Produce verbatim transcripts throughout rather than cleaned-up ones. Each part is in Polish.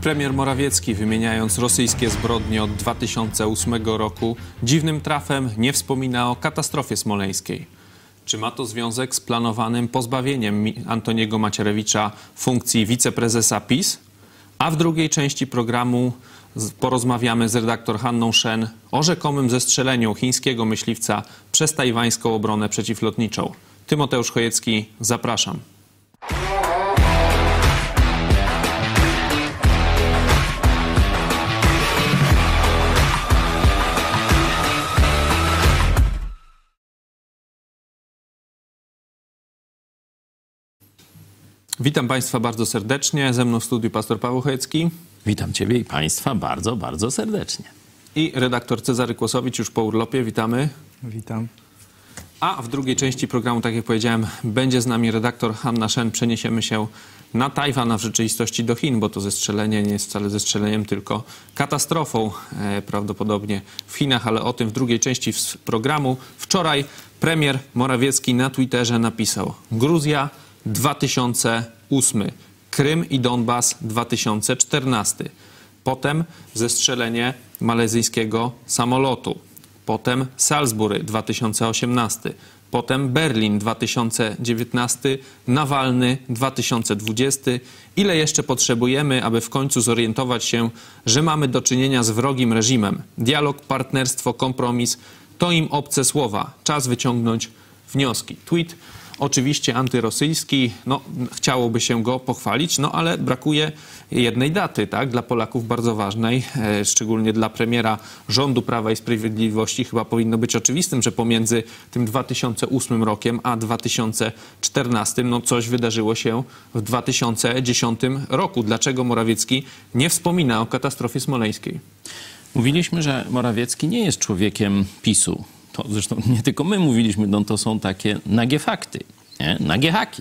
Premier Morawiecki, wymieniając rosyjskie zbrodnie od dwa tysiące ósmego roku, dziwnym trafem nie wspomina o katastrofie smoleńskiej. Czy ma to związek z planowanym pozbawieniem Antoniego Macierewicza funkcji wiceprezesa PiS? A w drugiej części programu porozmawiamy z redaktor Hanną Shen o rzekomym zestrzeleniu chińskiego myśliwca przez tajwańską obronę przeciwlotniczą. Tymoteusz Chojecki, zapraszam. Witam Państwa bardzo serdecznie. Ze mną w studiu pastor Paweł Chojecki. Witam Ciebie i Państwa bardzo, bardzo serdecznie. I redaktor Cezary Kłosowicz już po urlopie. Witamy. Witam. A w drugiej części programu, tak jak powiedziałem, będzie z nami redaktor Hanna Shen. Przeniesiemy się na Tajwan, a w rzeczywistości do Chin, bo to zestrzelenie nie jest wcale zestrzeleniem, tylko katastrofą e, prawdopodobnie w Chinach, ale o tym w drugiej części programu. Wczoraj premier Morawiecki na Twitterze napisał: Gruzja dwa tysiące ósmy, Krym i Donbas dwa tysiące czternasty, potem zestrzelenie malezyjskiego samolotu, potem Salisbury dwa tysiące osiemnasty, potem Berlin dwa tysiące dziewiętnasty, Nawalny dwa tysiące dwudziesty. Ile jeszcze potrzebujemy, aby w końcu zorientować się, że mamy do czynienia z wrogim reżimem? Dialog, partnerstwo, kompromis to im obce słowa. Czas wyciągnąć wnioski. Tweet oczywiście antyrosyjski, no chciałoby się go pochwalić, no ale brakuje jednej daty, tak, dla Polaków bardzo ważnej, e, szczególnie dla premiera rządu Prawa i Sprawiedliwości. Chyba powinno być oczywistym, że pomiędzy tym dwa tysiące ósmym rokiem a dwa tysiące czternastym, no coś wydarzyło się w dwa tysiące dziesiątym roku. Dlaczego Morawiecki nie wspomina o katastrofie smoleńskiej? Mówiliśmy, że Morawiecki nie jest człowiekiem PiSu. To zresztą nie tylko my mówiliśmy, no to są takie nagie fakty, nie? Nagie haki.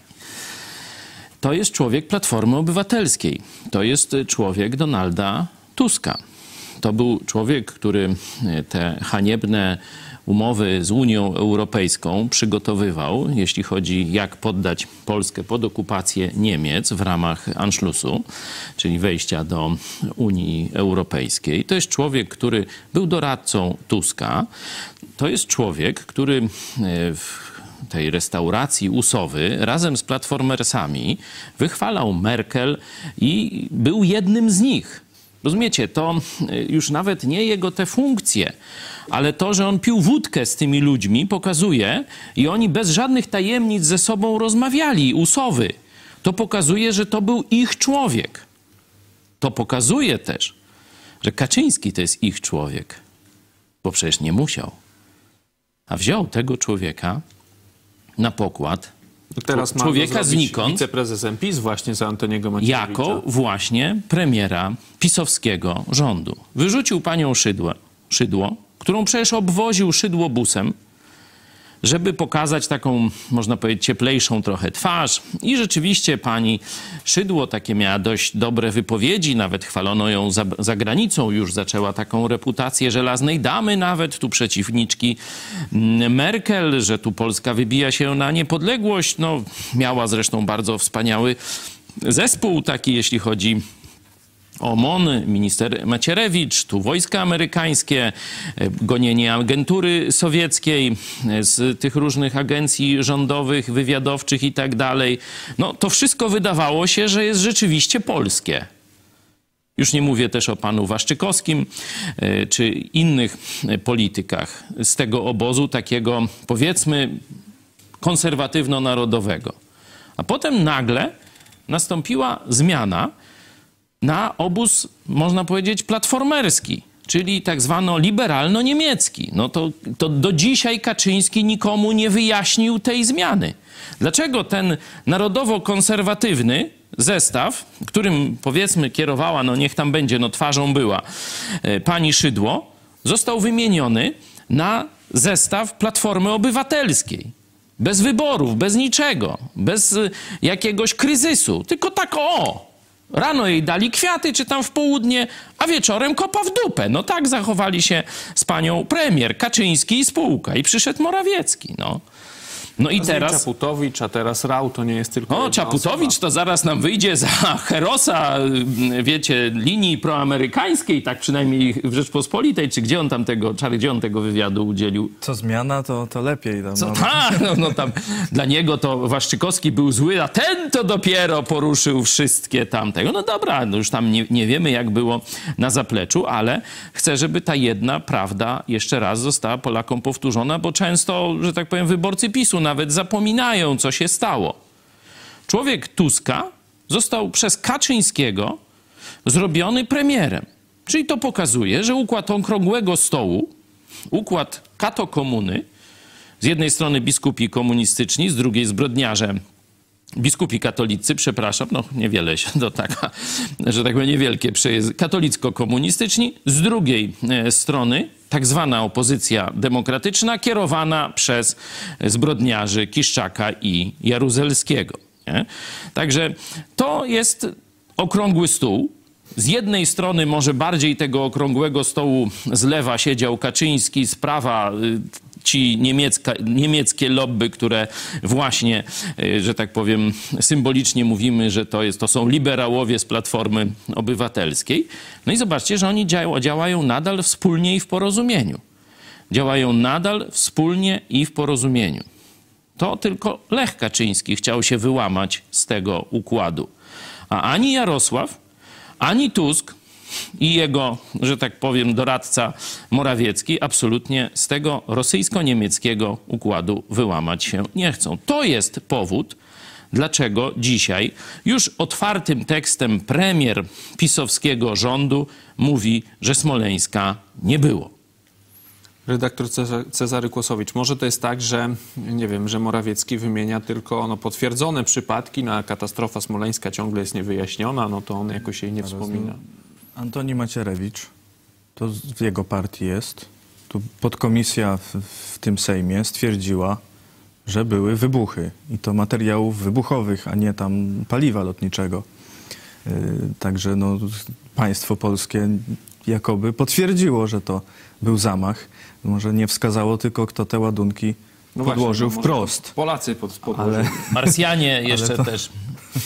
To jest człowiek Platformy Obywatelskiej. To jest człowiek Donalda Tuska. To był człowiek, który te haniebne umowy z Unią Europejską przygotowywał, jeśli chodzi jak poddać Polskę pod okupację Niemiec w ramach Anschlussu, czyli wejścia do Unii Europejskiej. To jest człowiek, który był doradcą Tuska. To jest człowiek, który w tej restauracji U Sowy razem z platformersami wychwalał Merkel i był jednym z nich. Rozumiecie, to już nawet nie jego te funkcje, ale to, że on pił wódkę z tymi ludźmi, pokazuje, i oni bez żadnych tajemnic ze sobą rozmawiali, U Sowy. To pokazuje, że to był ich człowiek. To pokazuje też, że Kaczyński to jest ich człowiek, bo przecież nie musiał. A wziął tego człowieka na pokład, Teraz człowieka znikąd, wiceprezesem PiS właśnie za Antoniego Macierewicza. Jako właśnie premiera pisowskiego rządu. Wyrzucił panią Szydło, Szydło, którą przecież obwoził szydłobusem, żeby pokazać taką, można powiedzieć, cieplejszą trochę twarz. I rzeczywiście pani Szydło takie miała dość dobre wypowiedzi, nawet chwalono ją za, za granicą, już zaczęła taką reputację żelaznej damy, nawet tu przeciwniczki Merkel, że tu Polska wybija się na niepodległość. No, miała zresztą bardzo wspaniały zespół taki, jeśli chodzi o M O N, minister Macierewicz, tu wojska amerykańskie, gonienie agentury sowieckiej z tych różnych agencji rządowych, wywiadowczych i tak dalej. No to wszystko wydawało się, że jest rzeczywiście polskie. Już nie mówię też o panu Waszczykowskim czy innych politykach z tego obozu takiego, powiedzmy, konserwatywno-narodowego. A potem nagle nastąpiła zmiana na obóz, można powiedzieć, platformerski, czyli tak zwano liberalno-niemiecki. No to, to do dzisiaj Kaczyński nikomu nie wyjaśnił tej zmiany. Dlaczego ten narodowo-konserwatywny zestaw, którym powiedzmy kierowała, no niech tam będzie, no twarzą była pani Szydło, został wymieniony na zestaw Platformy Obywatelskiej. Bez wyborów, bez niczego, bez jakiegoś kryzysu, tylko tak o! Rano jej dali kwiaty, czy tam w południe, a wieczorem kopa w dupę. No tak zachowali się z panią premier Kaczyński i spółka. I przyszedł Morawiecki, no. No i A teraz... Czaputowicz, a teraz Rau to nie jest tylko... O, jedna Czaputowicz osoba. to zaraz nam wyjdzie za herosa, wiecie, linii proamerykańskiej, tak przynajmniej w Rzeczpospolitej, czy gdzie on tam tego, Czary, gdzie on tego wywiadu udzielił? Co zmiana, to, to lepiej. Tam, Co, no, tak, no, no tam dla niego to Waszczykowski był zły, a ten to dopiero poruszył wszystkie tamtego. No dobra, no już tam nie, nie wiemy, jak było na zapleczu, ale chcę, żeby ta jedna prawda jeszcze raz została Polakom powtórzona, bo często, że tak powiem, wyborcy PiSu nawet zapominają, co się stało. Człowiek Tuska został przez Kaczyńskiego zrobiony premierem. Czyli to pokazuje, że układ okrągłego stołu, układ kato-komuny, z jednej strony biskupi komunistyczni, z drugiej zbrodniarze biskupi katolicy, przepraszam, no niewiele się to taka, że tak powiem, niewielkie przejazdy, katolicko-komunistyczni, z drugiej strony tak zwana opozycja demokratyczna kierowana przez zbrodniarzy Kiszczaka i Jaruzelskiego. Nie? Także to jest okrągły stół. Z jednej strony może bardziej tego okrągłego stołu z lewa siedział Kaczyński, z prawa ci niemiecka, niemieckie lobby, które właśnie, że tak powiem, symbolicznie mówimy, że to, jest, to są liberałowie z Platformy Obywatelskiej. No i zobaczcie, że oni dział, działają nadal wspólnie i w porozumieniu. Działają nadal wspólnie i w porozumieniu. To tylko Lech Kaczyński chciał się wyłamać z tego układu. A ani Jarosław, ani Tusk i jego, że tak powiem, doradca Morawiecki absolutnie z tego rosyjsko-niemieckiego układu wyłamać się nie chcą. To jest powód, dlaczego dzisiaj już otwartym tekstem premier pisowskiego rządu mówi, że Smoleńska nie było. Redaktor Cezary, Cezary Kłosowicz, może to jest tak, że nie wiem, że Morawiecki wymienia tylko no, potwierdzone przypadki, na katastrofa smoleńska ciągle jest niewyjaśniona, no to on jakoś jej nie wspomina. Antoni Macierewicz, to w jego partii jest, tu podkomisja w, w tym Sejmie stwierdziła, że były wybuchy i to materiałów wybuchowych, a nie tam paliwa lotniczego. Yy, także no, państwo polskie jakoby potwierdziło, że to był zamach. Może nie wskazało tylko, kto te ładunki No podłożył właśnie, no wprost. Polacy pod, podłożyli. Ale Marsjanie jeszcze to... też.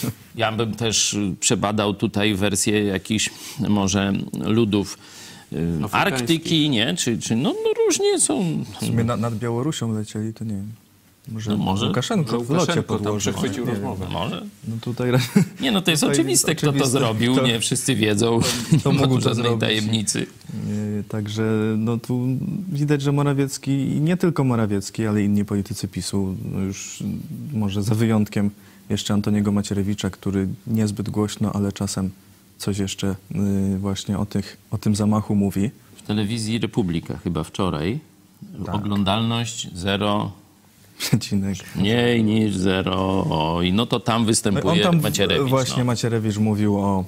Ja bym też przebadał tutaj wersję jakichś może ludów y, Arktyki, nie? Czy, czy no, no różnie są. W sumie na, nad Białorusią lecieli, to nie wiem. Może, No może Łukaszenko w locie Łukaszenko tam podłożył. przechwycił Nie rozmowę. wiem. Może. No tutaj... Nie, no to jest Tutaj oczywiste, jest kto to oczywiste, zrobił. kto- Nie wszyscy wiedzą. to Nie ma mógł tu to żadnej zrobić. tajemnicy. Yy, Także no tu widać, że Morawiecki, i nie tylko Morawiecki, ale inni politycy PiSu, no już może za wyjątkiem jeszcze Antoniego Macierewicza, który niezbyt głośno, ale czasem coś jeszcze yy, właśnie o, tych, o tym zamachu mówi. W telewizji Republika chyba wczoraj Tak. oglądalność zero, Przecinek. mniej niż zero. Oj, no to tam On występuje tam Macierewicz. właśnie no. Macierewicz mówił o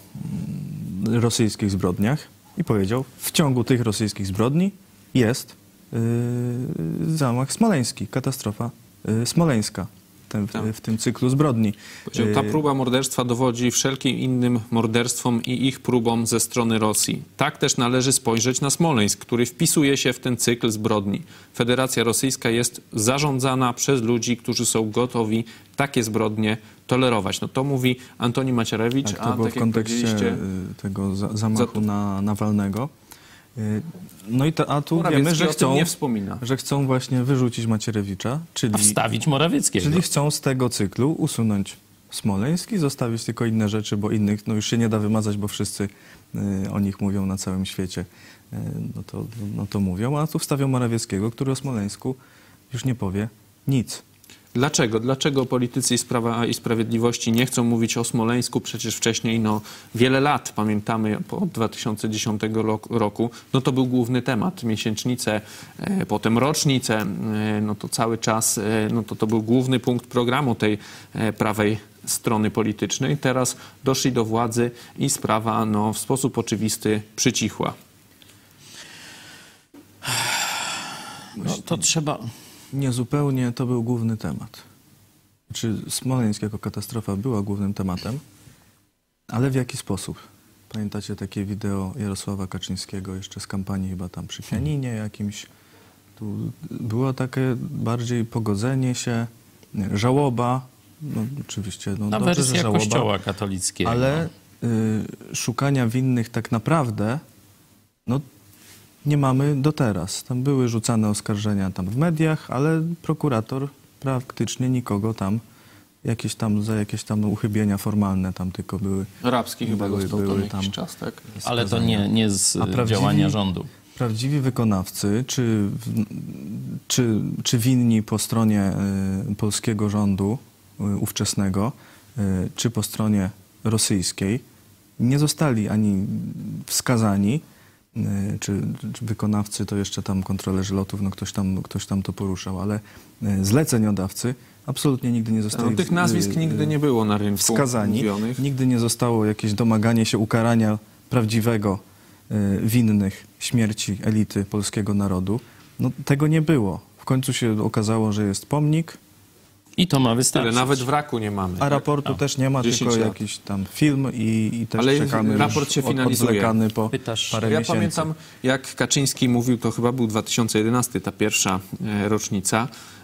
mm, rosyjskich zbrodniach i powiedział, w ciągu tych rosyjskich zbrodni jest yy, zamach smoleński, katastrofa yy, smoleńska ten, w, Tak. w tym cyklu zbrodni. Powiedział, ta Yy, próba morderstwa dowodzi wszelkim innym morderstwom i ich próbom ze strony Rosji. Tak też należy spojrzeć na Smoleńsk, który wpisuje się w ten cykl zbrodni. Federacja Rosyjska jest zarządzana przez ludzi, którzy są gotowi takie zbrodnie tolerować. No to mówi Antoni Macierewicz, Tak, to a było tak w jak kontekście powiedzieliście, yy, tego za, zamachu Za- na Nawalnego. Yy, No i to, a tu Morawiecki wiemy, że o tym chcą, nie wspomina. że chcą właśnie wyrzucić Macierewicza, czyli... A wstawić Morawieckiego. Czyli chcą z tego cyklu usunąć Smoleńsk i zostawić tylko inne rzeczy, bo innych no już się nie da wymazać, bo wszyscy y, o nich mówią na całym świecie. Y, no, to, no to mówią, a tu wstawią Morawieckiego, który o Smoleńsku już nie powie nic. Dlaczego? Dlaczego politycy i Prawa i Sprawiedliwości nie chcą mówić o Smoleńsku? Przecież wcześniej, no wiele lat, pamiętamy, po dwa tysiące dziesiątego roku, no to był główny temat. Miesięcznice, e, potem rocznice, e, no to cały czas, e, no to to był główny punkt programu tej e, prawej strony politycznej. Teraz doszli do władzy i sprawa, no w sposób oczywisty przycichła. No to trzeba... Niezupełnie to był główny temat. Czy Smoleńsk jako katastrofa była głównym tematem, ale w jaki sposób? Pamiętacie takie wideo Jarosława Kaczyńskiego jeszcze z kampanii chyba tam przy pianinie jakimś? Tu było takie bardziej pogodzenie się, żałoba, no oczywiście, no Na dobrze, wersja że żałoba, Kościoła katolickiego. ale y, szukania winnych tak naprawdę, no nie mamy do teraz. Tam były rzucane oskarżenia tam w mediach, ale prokurator praktycznie nikogo tam, jakieś tam za jakieś tam uchybienia formalne tam tylko były. Rabski chyba były, dostał były tam tam jakiś czas, tak? Ale to nie, nie z A prawdziwi- działania rządu. Prawdziwi wykonawcy, czy, czy, czy winni po stronie y, polskiego rządu y, ówczesnego, y, czy po stronie rosyjskiej, nie zostali ani wskazani, y, czy, czy wykonawcy, to jeszcze tam kontrolerzy lotów, no ktoś tam, ktoś tam to poruszał, ale y, zleceniodawcy absolutnie nigdy nie zostali No, tych nazwisk y, nigdy nie było na rynku wskazani. mówionych. Nigdy nie zostało jakieś domaganie się ukarania prawdziwego y, winnych śmierci elity polskiego narodu. No tego nie było. W końcu się okazało, że jest pomnik, I to ma Tyle, wystarczyć. nawet wraku nie mamy. a tak? raportu też nie ma, dziesięć tylko lat. jakiś tam film i, i też Ale czekamy raport już się od- finalizuje. odwlekany po Pytasz- parę Ja miesięcy. pamiętam, jak Kaczyński mówił, to chyba był dwa tysiące jedenasty, ta pierwsza e, rocznica,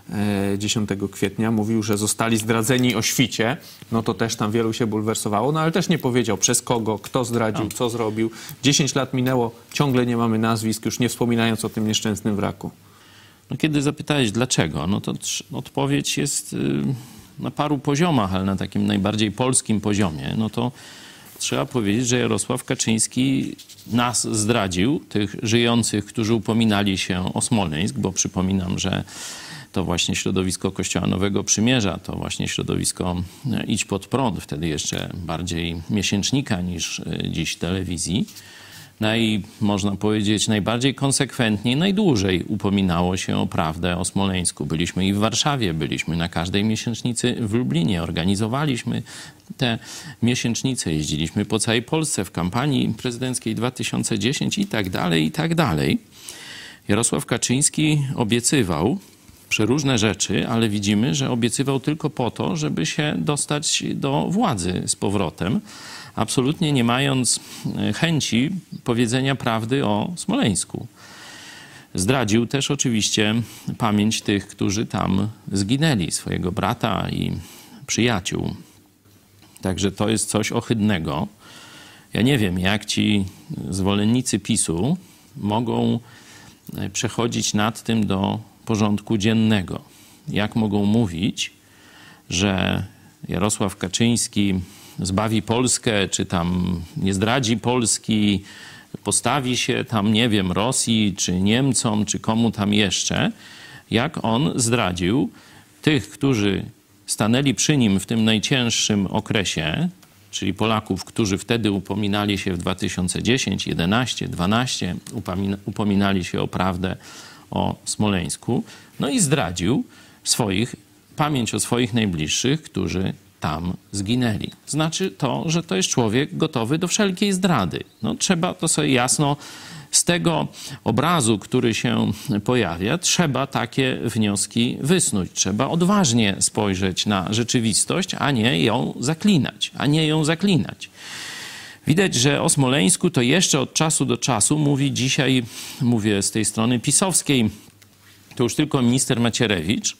e, dziesiątego kwietnia, mówił, że zostali zdradzeni o świcie. No to też tam wielu się bulwersowało, no ale też nie powiedział przez kogo, kto zdradził, co zrobił. dziesięć lat minęło, ciągle nie mamy nazwisk, już nie wspominając o tym nieszczęsnym wraku. No, kiedy zapytałeś dlaczego, no to trz- odpowiedź jest y, na paru poziomach, ale na takim najbardziej polskim poziomie, no to trzeba powiedzieć, że Jarosław Kaczyński nas zdradził, tych żyjących, którzy upominali się o Smoleńsk, bo przypominam, że to właśnie środowisko Kościoła Nowego Przymierza, to właśnie środowisko e, Idź Pod Prąd, wtedy jeszcze bardziej miesięcznika niż e, dziś telewizji, naj, można powiedzieć, najbardziej konsekwentnie, najdłużej upominało się o prawdę o Smoleńsku. Byliśmy i w Warszawie, byliśmy na każdej miesięcznicy w Lublinie, organizowaliśmy te miesięcznice, jeździliśmy po całej Polsce w kampanii prezydenckiej dwa tysiące dziesiątej i tak dalej, i tak dalej. Jarosław Kaczyński obiecywał przeróżne rzeczy, ale widzimy, że obiecywał tylko po to, żeby się dostać do władzy z powrotem, absolutnie nie mając chęci powiedzenia prawdy o Smoleńsku. Zdradził też oczywiście pamięć tych, którzy tam zginęli, swojego brata i przyjaciół. Także to jest coś ohydnego. Ja nie wiem, jak ci zwolennicy PiSu mogą przechodzić nad tym do porządku dziennego. Jak mogą mówić, że Jarosław Kaczyński zbawi Polskę, czy tam nie zdradzi Polski, postawi się tam, nie wiem, Rosji, czy Niemcom, czy komu tam jeszcze, jak on zdradził tych, którzy stanęli przy nim w tym najcięższym okresie, czyli Polaków, którzy wtedy upominali się w dwa tysiące dziesiątym, jedenastym, dwunastym, upominali się o prawdę o Smoleńsku, no i zdradził swoich, pamięć o swoich najbliższych, którzy tam zginęli. Znaczy to, że to jest człowiek gotowy do wszelkiej zdrady. No, trzeba to sobie jasno z tego obrazu, który się pojawia, trzeba takie wnioski wysnuć. Trzeba odważnie spojrzeć na rzeczywistość, a nie ją zaklinać, a nie ją zaklinać. Widać, że o Smoleńsku to jeszcze od czasu do czasu mówi dzisiaj, mówię z tej strony pisowskiej, to już tylko minister Macierewicz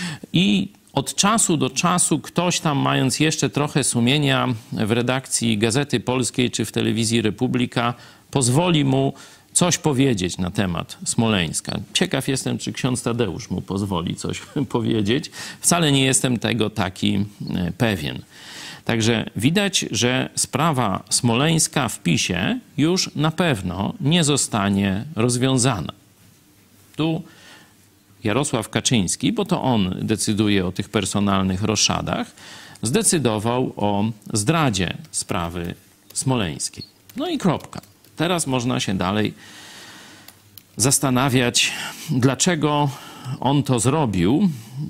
i od czasu do czasu ktoś tam, mając jeszcze trochę sumienia w redakcji Gazety Polskiej czy w telewizji Republika, pozwoli mu coś powiedzieć na temat Smoleńska. Ciekaw jestem, czy ksiądz Tadeusz mu pozwoli coś powiedzieć. Wcale nie jestem tego taki pewien. Także widać, że sprawa smoleńska w PiSie już na pewno nie zostanie rozwiązana. Tu Jarosław Kaczyński, bo to on decyduje o tych personalnych roszadach, zdecydował o zdradzie sprawy smoleńskiej. No i kropka. Teraz można się dalej zastanawiać, dlaczego on to zrobił.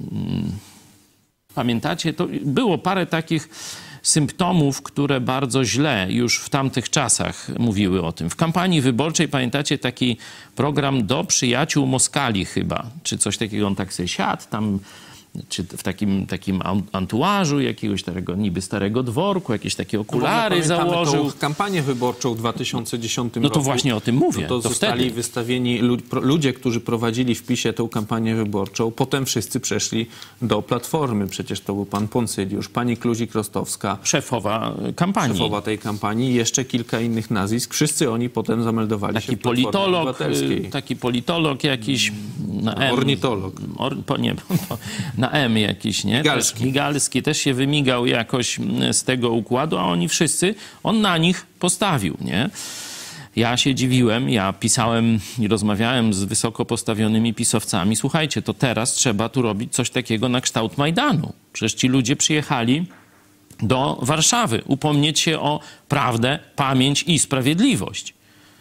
Pamiętacie, to było parę takich symptomów, które bardzo źle już w tamtych czasach mówiły o tym. W kampanii wyborczej, pamiętacie, taki program Do przyjaciół Moskali chyba, czy coś takiego, on tak sobie siadł, tam czy w takim, takim antuażu jakiegoś takiego niby starego dworku, jakieś takie okulary no założył. Tą kampanię wyborczą w dwa tysiące dziesiątym no roku. to właśnie o tym mówię. No to, to zostali wtedy. wystawieni ludzie, którzy prowadzili w PiSie tę kampanię wyborczą. Potem wszyscy przeszli do Platformy. Przecież to był pan Poncyliusz, pani Kluzik-Rostowska. Szefowa kampanii. Szefowa tej kampanii. Jeszcze kilka innych nazwisk. Wszyscy oni potem zameldowali taki się w Platformie politolog, Obywatelskiej. Taki politolog jakiś na M. Ornitolog. Or, po, nie, po, na M jakiś, nie? Migalski. Też, Migalski też się wymigał jakoś z tego układu, a oni wszyscy, on na nich postawił, nie? Ja się dziwiłem, ja pisałem i rozmawiałem z wysoko postawionymi pisowcami. Słuchajcie, to teraz trzeba tu robić coś takiego na kształt Majdanu. Przecież ci ludzie przyjechali do Warszawy upomnieć się o prawdę, pamięć i sprawiedliwość.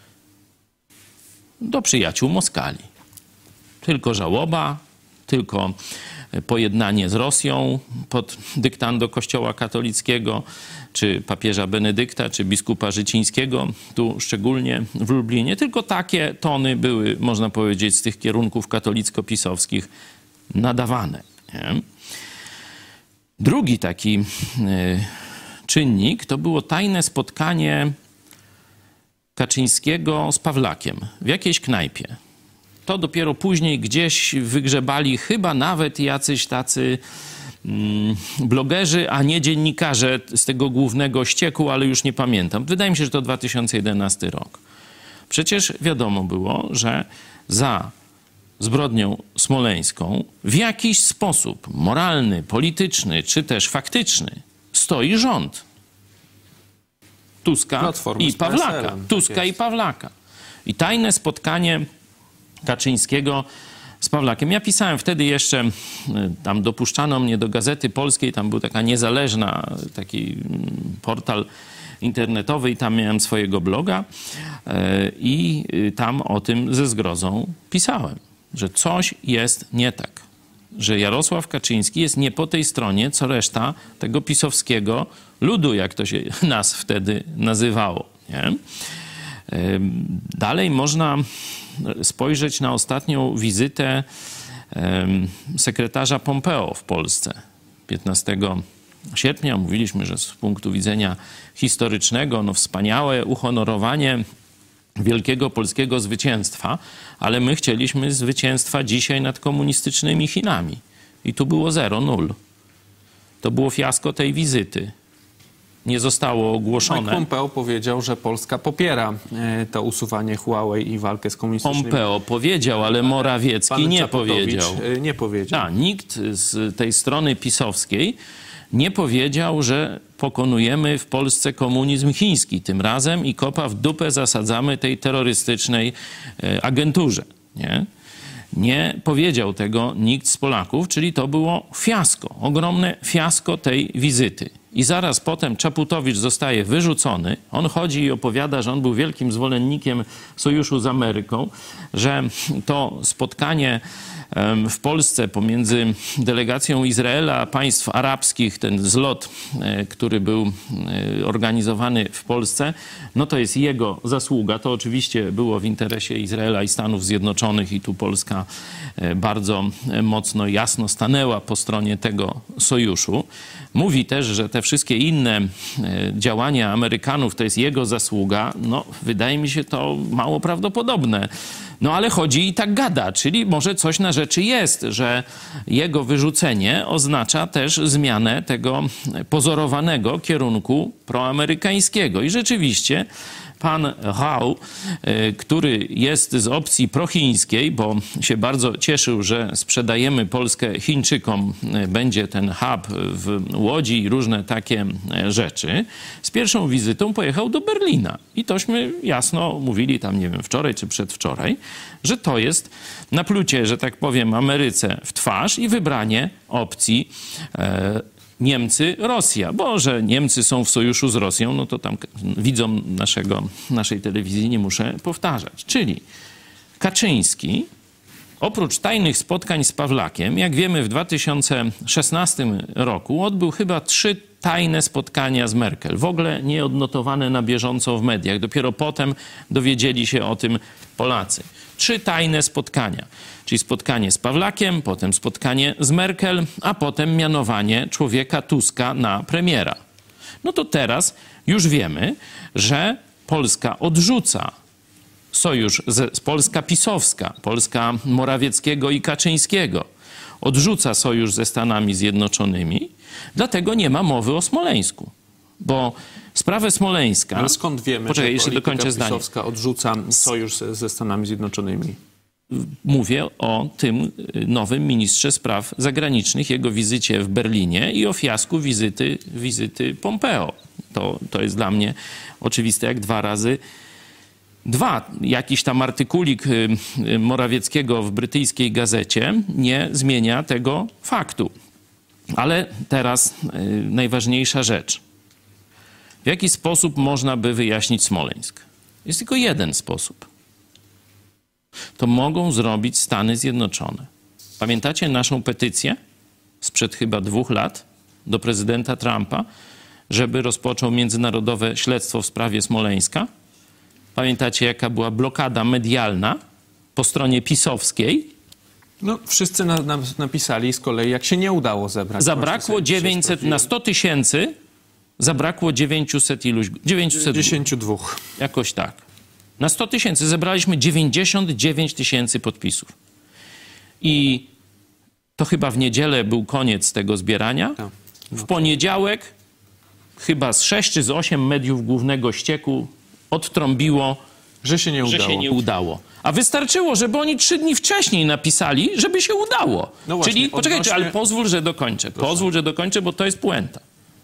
Do przyjaciół Moskali. Tylko żałoba, tylko pojednanie z Rosją pod dyktando Kościoła katolickiego, czy papieża Benedykta, czy biskupa Życińskiego, tu szczególnie w Lublinie. Tylko takie tony były, można powiedzieć, z tych kierunków katolicko-pisowskich nadawane. Nie? Drugi taki y, czynnik to było tajne spotkanie Kaczyńskiego z Pawlakiem w jakiejś knajpie. To dopiero później gdzieś wygrzebali chyba nawet jacyś tacy mm, blogerzy, a nie dziennikarze z tego głównego ścieku, ale już nie pamiętam. Wydaje mi się, że to dwa tysiące jedenasty rok. Przecież wiadomo było, że za zbrodnią smoleńską w jakiś sposób moralny, polityczny czy też faktyczny stoi rząd Tuska Platformy i z Pawlaka. P S L-em. Tuska Tak i jest. Pawlaka. I tajne spotkanie Kaczyńskiego z Pawlakiem. Ja pisałem wtedy jeszcze, tam dopuszczano mnie do Gazety Polskiej, tam był taka niezależna, taki portal internetowy i tam miałem swojego bloga i tam o tym ze zgrozą pisałem, że coś jest nie tak, że Jarosław Kaczyński jest nie po tej stronie, co reszta tego pisowskiego ludu, jak to się nas wtedy nazywało, nie? Dalej można spojrzeć na ostatnią wizytę sekretarza Pompeo w Polsce. piętnastego sierpnia mówiliśmy, że z punktu widzenia historycznego, no wspaniałe uhonorowanie wielkiego polskiego zwycięstwa, ale my chcieliśmy zwycięstwa dzisiaj nad komunistycznymi Chinami. I tu było zero, nul. To było fiasko tej wizyty. Nie zostało ogłoszone. Mike Pompeo powiedział, że Polska popiera e, to usuwanie Huawei i walkę z komunistycznymi. Pompeo powiedział, ale Morawiecki Pan nie Czaputowicz, powiedział. e, Nie powiedział. A, nikt z tej strony pisowskiej nie powiedział, że pokonujemy w Polsce komunizm chiński tym razem i kopa w dupę zasadzamy tej terrorystycznej e, agenturze. Nie? Nie powiedział tego nikt z Polaków, czyli to było fiasko, ogromne fiasko tej wizyty. I zaraz potem Czaputowicz zostaje wyrzucony. On chodzi i opowiada, że on był wielkim zwolennikiem sojuszu z Ameryką, że to spotkanie w Polsce pomiędzy delegacją Izraela a państw arabskich, ten zlot, który był organizowany w Polsce, no to jest jego zasługa. To oczywiście było w interesie Izraela i Stanów Zjednoczonych i tu Polska bardzo mocno, jasno stanęła po stronie tego sojuszu. Mówi też, że te wszystkie inne działania Amerykanów to jest jego zasługa. No, wydaje mi się to mało prawdopodobne. No, ale chodzi i tak gada, czyli może coś na rzeczy jest, że jego wyrzucenie oznacza też zmianę tego pozorowanego kierunku proamerykańskiego. I rzeczywiście pan Hał, który jest z opcji prochińskiej, bo się bardzo cieszył, że sprzedajemy Polskę Chińczykom, będzie ten hub w Łodzi i różne takie rzeczy, z pierwszą wizytą pojechał do Berlina. I tośmy jasno mówili tam, nie wiem, wczoraj czy przedwczoraj, że to jest naplucie, że tak powiem, Ameryce w twarz i wybranie opcji e, Niemcy, Rosja, bo że Niemcy są w sojuszu z Rosją, no to tam widzom naszego, naszej telewizji nie muszę powtarzać. Czyli Kaczyński, oprócz tajnych spotkań z Pawlakiem, jak wiemy w dwa tysiące szesnastym roku odbył chyba trzy tajne spotkania z Merkel, w ogóle nie odnotowane na bieżąco w mediach. Dopiero potem dowiedzieli się o tym Polacy. Trzy tajne spotkania, czyli spotkanie z Pawlakiem, potem spotkanie z Merkel, a potem mianowanie człowieka Tuska na premiera. No to teraz już wiemy, że Polska odrzuca sojusz, z, Polska pisowska, Polska Morawieckiego i Kaczyńskiego, odrzuca sojusz ze Stanami Zjednoczonymi, dlatego nie ma mowy o Smoleńsku. Bo sprawę Smoleńska... Ale skąd wiemy, Poczekaj, że jeszcze dokończę zdanie. pisowska odrzuca sojusz ze, ze Stanami Zjednoczonymi? Mówię o tym nowym ministrze spraw zagranicznych, jego wizycie w Berlinie i o fiasku wizyty, wizyty Pompeo. To, to jest dla mnie oczywiste jak dwa razy dwa. Jakiś tam artykulik Morawieckiego w brytyjskiej gazecie nie zmienia tego faktu. Ale teraz najważniejsza rzecz. W jaki sposób można by wyjaśnić Smoleńsk? Jest tylko jeden sposób. To mogą zrobić Stany Zjednoczone. Pamiętacie naszą petycję sprzed chyba dwóch lat do prezydenta Trumpa, żeby rozpoczął międzynarodowe śledztwo w sprawie Smoleńska? Pamiętacie, jaka była blokada medialna po stronie pisowskiej? No, wszyscy na, na, napisali z kolei, jak się nie udało zebrać. Zabrakło dziewięćset, na sto tysięcy zabrakło dziewięćset iluś, dziewięćset dziesięć dwa. Jakoś tak. Na sto tysięcy zebraliśmy dziewięćdziesiąt dziewięć tysięcy podpisów. I to chyba w niedzielę był koniec tego zbierania. No. W poniedziałek chyba z sześć czy z osiem mediów głównego ścieku odtrąbiło, Że się nie że udało. się nie udało. A wystarczyło, żeby oni trzy dni wcześniej napisali, żeby się udało. No właśnie, Czyli, poczekaj, odnośnie- ale pozwól, że dokończę. Proszę. Pozwól, że dokończę, bo to jest puenta.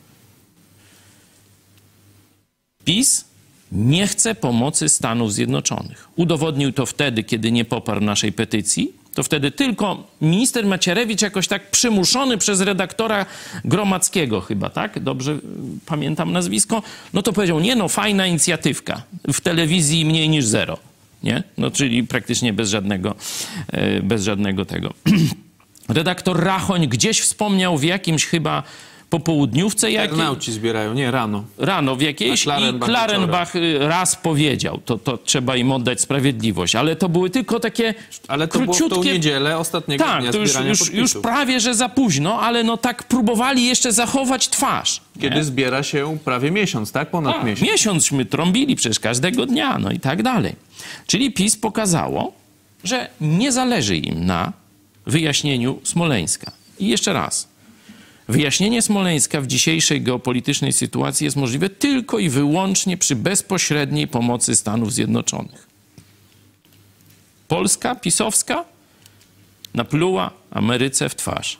PiS nie chce pomocy Stanów Zjednoczonych. Udowodnił to wtedy, kiedy nie poparł naszej petycji. To wtedy tylko minister Macierewicz jakoś tak przymuszony przez redaktora Gromackiego chyba, tak? Dobrze y, pamiętam nazwisko? No to powiedział, nie no, fajna inicjatywka. W telewizji mniej niż zero. Nie? No czyli praktycznie bez żadnego, y, bez żadnego tego. Redaktor Rachoń gdzieś wspomniał w jakimś chyba popołudniówce jakiej... Internauci zbierają, nie, rano. Rano w jakiejś A Klarenbach i Klarenbach y, raz powiedział, to, to trzeba im oddać sprawiedliwość, ale to były tylko takie Ale to króciutkie... było w tą niedzielę ostatniego Tak, dnia to już, zbierania już, podpisów. już prawie, że za późno, ale no tak próbowali jeszcze zachować twarz. Kiedy nie? zbiera się prawie miesiąc, tak? Ponad Tak, miesiąc. miesiącśmy trąbili przecież każdego dnia, no i tak dalej. Czyli PiS pokazało, że nie zależy im na wyjaśnieniu Smoleńska. I jeszcze raz. Wyjaśnienie Smoleńska w dzisiejszej geopolitycznej sytuacji jest możliwe tylko i wyłącznie przy bezpośredniej pomocy Stanów Zjednoczonych. Polska pisowska napluła Ameryce w twarz.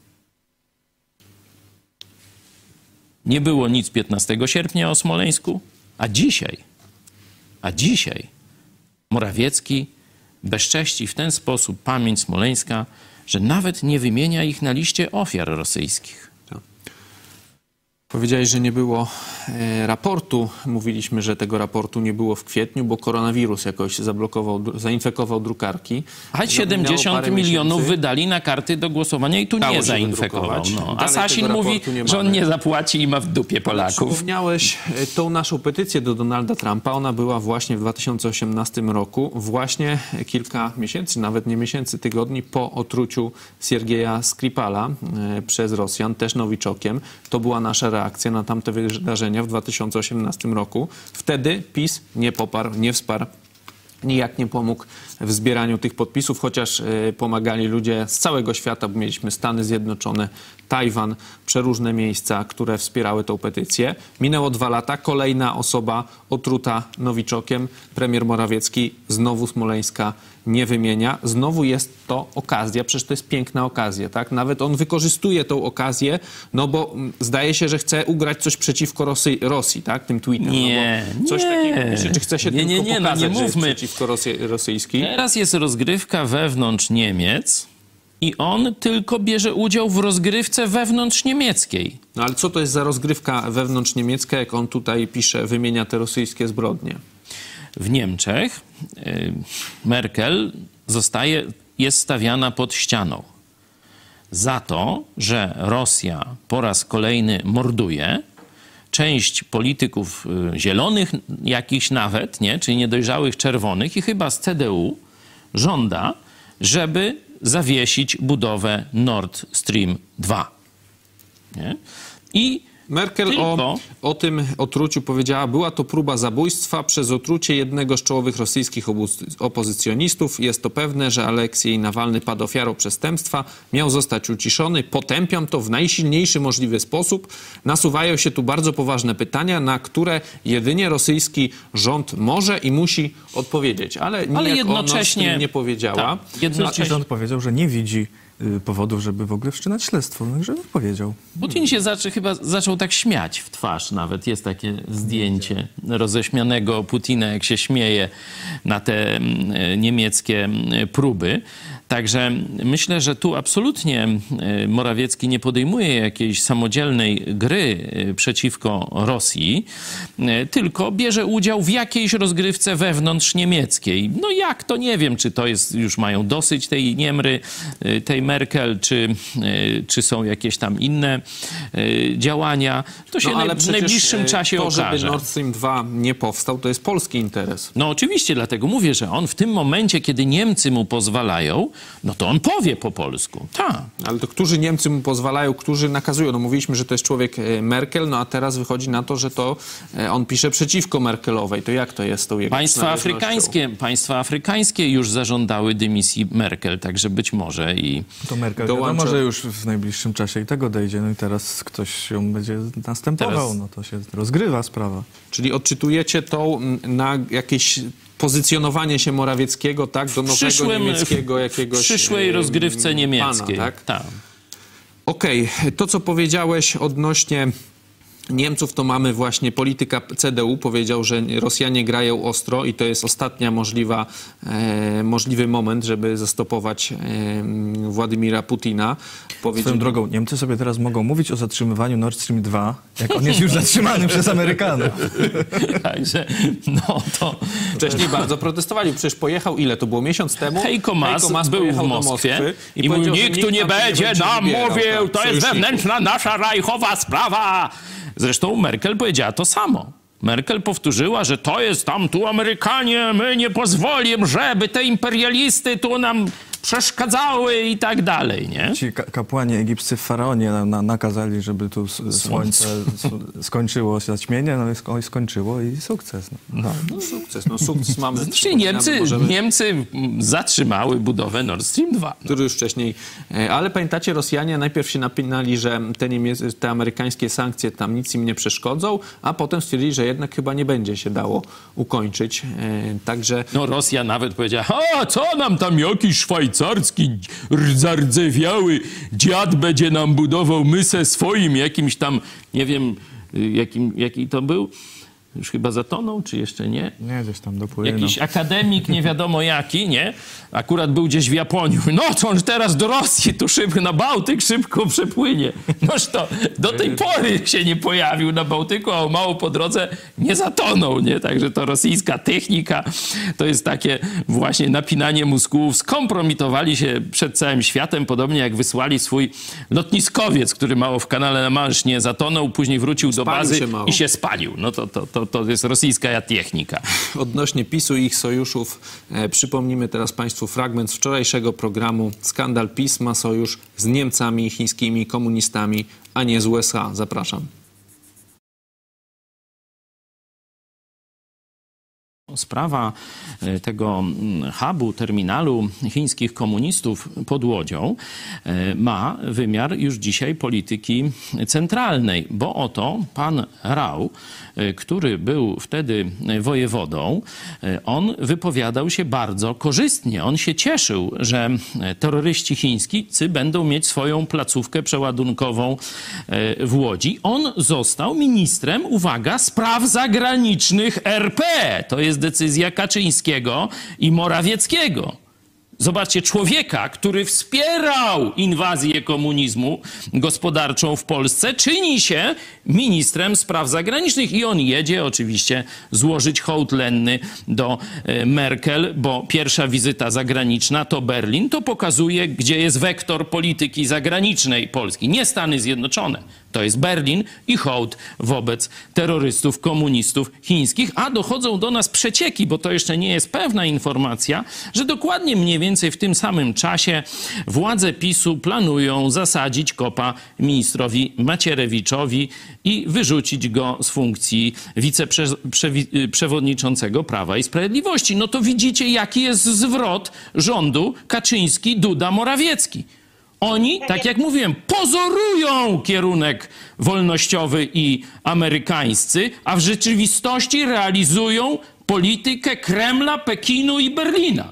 Nie było nic piętnastego sierpnia o Smoleńsku, a dzisiaj, a dzisiaj Morawiecki bezcześci w ten sposób pamięć Smoleńska, że nawet nie wymienia ich na liście ofiar rosyjskich. Powiedziałeś, że nie było e, raportu. Mówiliśmy, że tego raportu nie było w kwietniu, bo koronawirus jakoś zablokował, dru- zainfekował drukarki. A Minęło siedemdziesiąt parę milionów miesięcy. wydali na karty do głosowania i tu Dało nie się zainfekował. wydrukować. No. A Dalej Sasin tego mówi, raportu nie że on mamy. nie zapłaci i ma w dupie Polaków. Przypomniałeś e, tą naszą petycję do Donalda Trumpa. Ona była właśnie w dwa tysiące osiemnastym roku, właśnie kilka miesięcy, nawet nie miesięcy, tygodni po otruciu Siergieja Skripala e, przez Rosjan, też Nowiczokiem. To była nasza reakcja na tamte wydarzenia w dwa tysiące osiemnastym roku. Wtedy PiS nie poparł, nie wsparł, nijak nie pomógł w zbieraniu tych podpisów, chociaż y, pomagali ludzie z całego świata, bo mieliśmy Stany Zjednoczone, Tajwan, przeróżne miejsca, które wspierały tą petycję. Minęło dwa lata, kolejna osoba otruta Nowiczokiem, premier Morawiecki znowu Smoleńska nie wymienia. Znowu jest to okazja, przecież to jest piękna okazja, tak? Nawet on wykorzystuje tą okazję, no bo mm, zdaje się, że chce ugrać coś przeciwko Rosji, Rosji tak? Tym tweetem. Nie, no bo coś nie. takiego, czy, czy chce się Nie, nie, tylko nie, no nie pokazać, że jest mówmy. przeciwko Rosji, rosyjskiej? Teraz jest rozgrywka wewnątrz Niemiec i on tylko bierze udział w rozgrywce wewnątrz niemieckiej. No ale co to jest za rozgrywka wewnątrz niemiecka, jak on tutaj pisze, wymienia te rosyjskie zbrodnie? W Niemczech y, Merkel zostaje, jest stawiana pod ścianą. za to, że Rosja po raz kolejny morduje. Część polityków y, zielonych jakichś nawet, nie? Czyli niedojrzałych czerwonych i chyba z C D U żąda, żeby zawiesić budowę Nord Stream dwa. Nie? I Merkel Tylko... o, o tym otruciu powiedziała, była to próba zabójstwa przez otrucie jednego z czołowych rosyjskich opozycjonistów. Jest to pewne, że Aleksiej Nawalny padł ofiarą przestępstwa, miał zostać uciszony. Potępiam to w najsilniejszy możliwy sposób. Nasuwają się tu bardzo poważne pytania, na które jedynie rosyjski rząd może i musi odpowiedzieć. Ale, Ale nijak jednocześnie o nie powiedziała. Tak, Jednocześnie rząd powiedział, że nie widzi y, powodów, żeby w ogóle wszczynać śledztwo. No i żeby powiedział. Putin się zaczę, chyba zaczął tak śmiać w twarz nawet. Jest takie zdjęcie roześmianego Putina, jak się śmieje na te mm, niemieckie mm, próby. Także myślę, że tu absolutnie y, Morawiecki nie podejmuje jakiejś samodzielnej gry y, przeciwko Rosji, y, tylko bierze udział w jakiejś rozgrywce wewnątrz niemieckiej. No jak to? Nie wiem, czy to jest, już mają dosyć tej Niemry, y, tej Merkel, czy, y, czy są jakieś tam inne y, działania. To się No, ale naj, w przecież, najbliższym e, czasie to, okaże. żeby Nord Stream dwa nie powstał, to jest polski interes. No oczywiście, dlatego mówię, że on w tym momencie, kiedy Niemcy mu pozwalają, no to on powie po polsku. Tak. Ale to którzy Niemcy mu pozwalają, którzy nakazują? No mówiliśmy, że to jest człowiek e, Merkel, no a teraz wychodzi na to, że to e, on pisze przeciwko Merkelowej. To jak to jest z tą jego Państwa przynależnością? afrykańskie, państwa afrykańskie już zażądały dymisji Merkel, także być może i... To Merkel Dołącza- wiadomo, że już w najbliższym czasie i tego dojdzie. No i teraz ktoś ją będzie następował. Teraz- No to się rozgrywa sprawa. Czyli odczytujecie to mm, na jakieś pozycjonowanie się Morawieckiego, tak, do nowego przyszłym- niemieckiego jakiegoś W przyszłej e, rozgrywce niemieckiej. Pana, tak? Tak. Okej, to co powiedziałeś odnośnie Niemców, to mamy właśnie polityka C D U. Powiedział, że Rosjanie grają ostro i to jest ostatnia możliwa, e, możliwy moment, żeby zastopować e, Władimira Putina. Powiedział, Swoją drogą, Niemcy sobie teraz mogą mówić o zatrzymywaniu Nord Stream dwa, jak on jest już zatrzymany przez Amerykanów. Także no to... wcześniej bardzo protestowali. Przecież pojechał, ile to było, miesiąc temu? Heiko Maas był pojechał w do Moskwie Moskwy i mówił, powiedział, że nikt tu nie nam będzie nam wybierał, mówił, tak, to jest sojuszników. wewnętrzna nasza rajchowa sprawa. Zresztą Merkel powiedziała to samo. Merkel powtórzyła, że to jest tam tu Amerykanie, my nie pozwolimy, żeby te imperialisty tu nam przeszkadzały i tak dalej, nie? Ci ka- kapłani egipscy w Faraonie na, na, nakazali, żeby tu s- słońce s- skończyło się zaćmienie, no i sko- i skończyło i sukces. No. No. No sukces, no sukces mamy. Czyli Niemcy, Możemy- Niemcy zatrzymały budowę Nord Stream dwa. który już wcześniej. e, Ale pamiętacie, Rosjanie najpierw się napinali, że te, niemiec- te amerykańskie sankcje tam nic im nie przeszkodzą, a potem stwierdzili, że jednak chyba nie będzie się dało ukończyć. E, Także No Rosja nawet powiedziała, a co nam tam jakiś szwajcarski zardzewiały dziad będzie nam budował mysę swoim jakimś tam, nie wiem, y, jakim, jaki to był, już chyba zatonął, czy jeszcze nie? Nie, gdzieś tam dopłynął. Jakiś akademik, nie wiadomo jaki, nie? Akurat był gdzieś w Japonii. No to on teraz do Rosji, tu szybko, na Bałtyk szybko przepłynie. Noż to do tej pory się nie pojawił na Bałtyku, a o mało po drodze nie zatonął, nie? Także to rosyjska technika, to jest takie właśnie napinanie mózgów. Skompromitowali się przed całym światem, podobnie jak wysłali swój lotniskowiec, który mało w kanale La Manche nie zatonął, później wrócił do Spalił bazy się mało. i się spalił. No to, to, to, to jest rosyjska technika. odnośnie PiSu i ich sojuszów, e, przypomnimy teraz Państwu fragment z wczorajszego programu. Skandal PiS ma sojusz z Niemcami, chińskimi komunistami, a nie z U S A. Zapraszam. Sprawa e, tego mm, hubu, terminalu chińskich komunistów pod Łodzią e, ma wymiar już dzisiaj polityki centralnej, bo oto pan Rau, e, który był wtedy wojewodą, e, on wypowiadał się bardzo korzystnie. On się cieszył, że e, terroryści chińscy będą mieć swoją placówkę przeładunkową e, w Łodzi. On został ministrem, uwaga, spraw zagranicznych R P. To jest decyzja Kaczyńskiego i Morawieckiego. Zobaczcie, człowieka, który wspierał inwazję komunizmu gospodarczą w Polsce, czyni się ministrem spraw zagranicznych i on jedzie oczywiście złożyć hołd lenny do Merkel, bo pierwsza wizyta zagraniczna to Berlin. To pokazuje, gdzie jest wektor polityki zagranicznej Polski. Nie Stany Zjednoczone. To jest Berlin i hołd wobec terrorystów, komunistów chińskich, a dochodzą do nas przecieki, bo to jeszcze nie jest pewna informacja, że dokładnie mniej więcej w tym samym czasie władze PiSu planują zasadzić kopa ministrowi Macierewiczowi i wyrzucić go z funkcji wiceprzewodniczącego Prawa i Sprawiedliwości. No to widzicie, jaki jest zwrot rządu Kaczyński-Duda-Morawiecki. Oni, tak jak mówiłem, pozorują kierunek wolnościowy i amerykańscy, a w rzeczywistości realizują politykę Kremla, Pekinu i Berlina.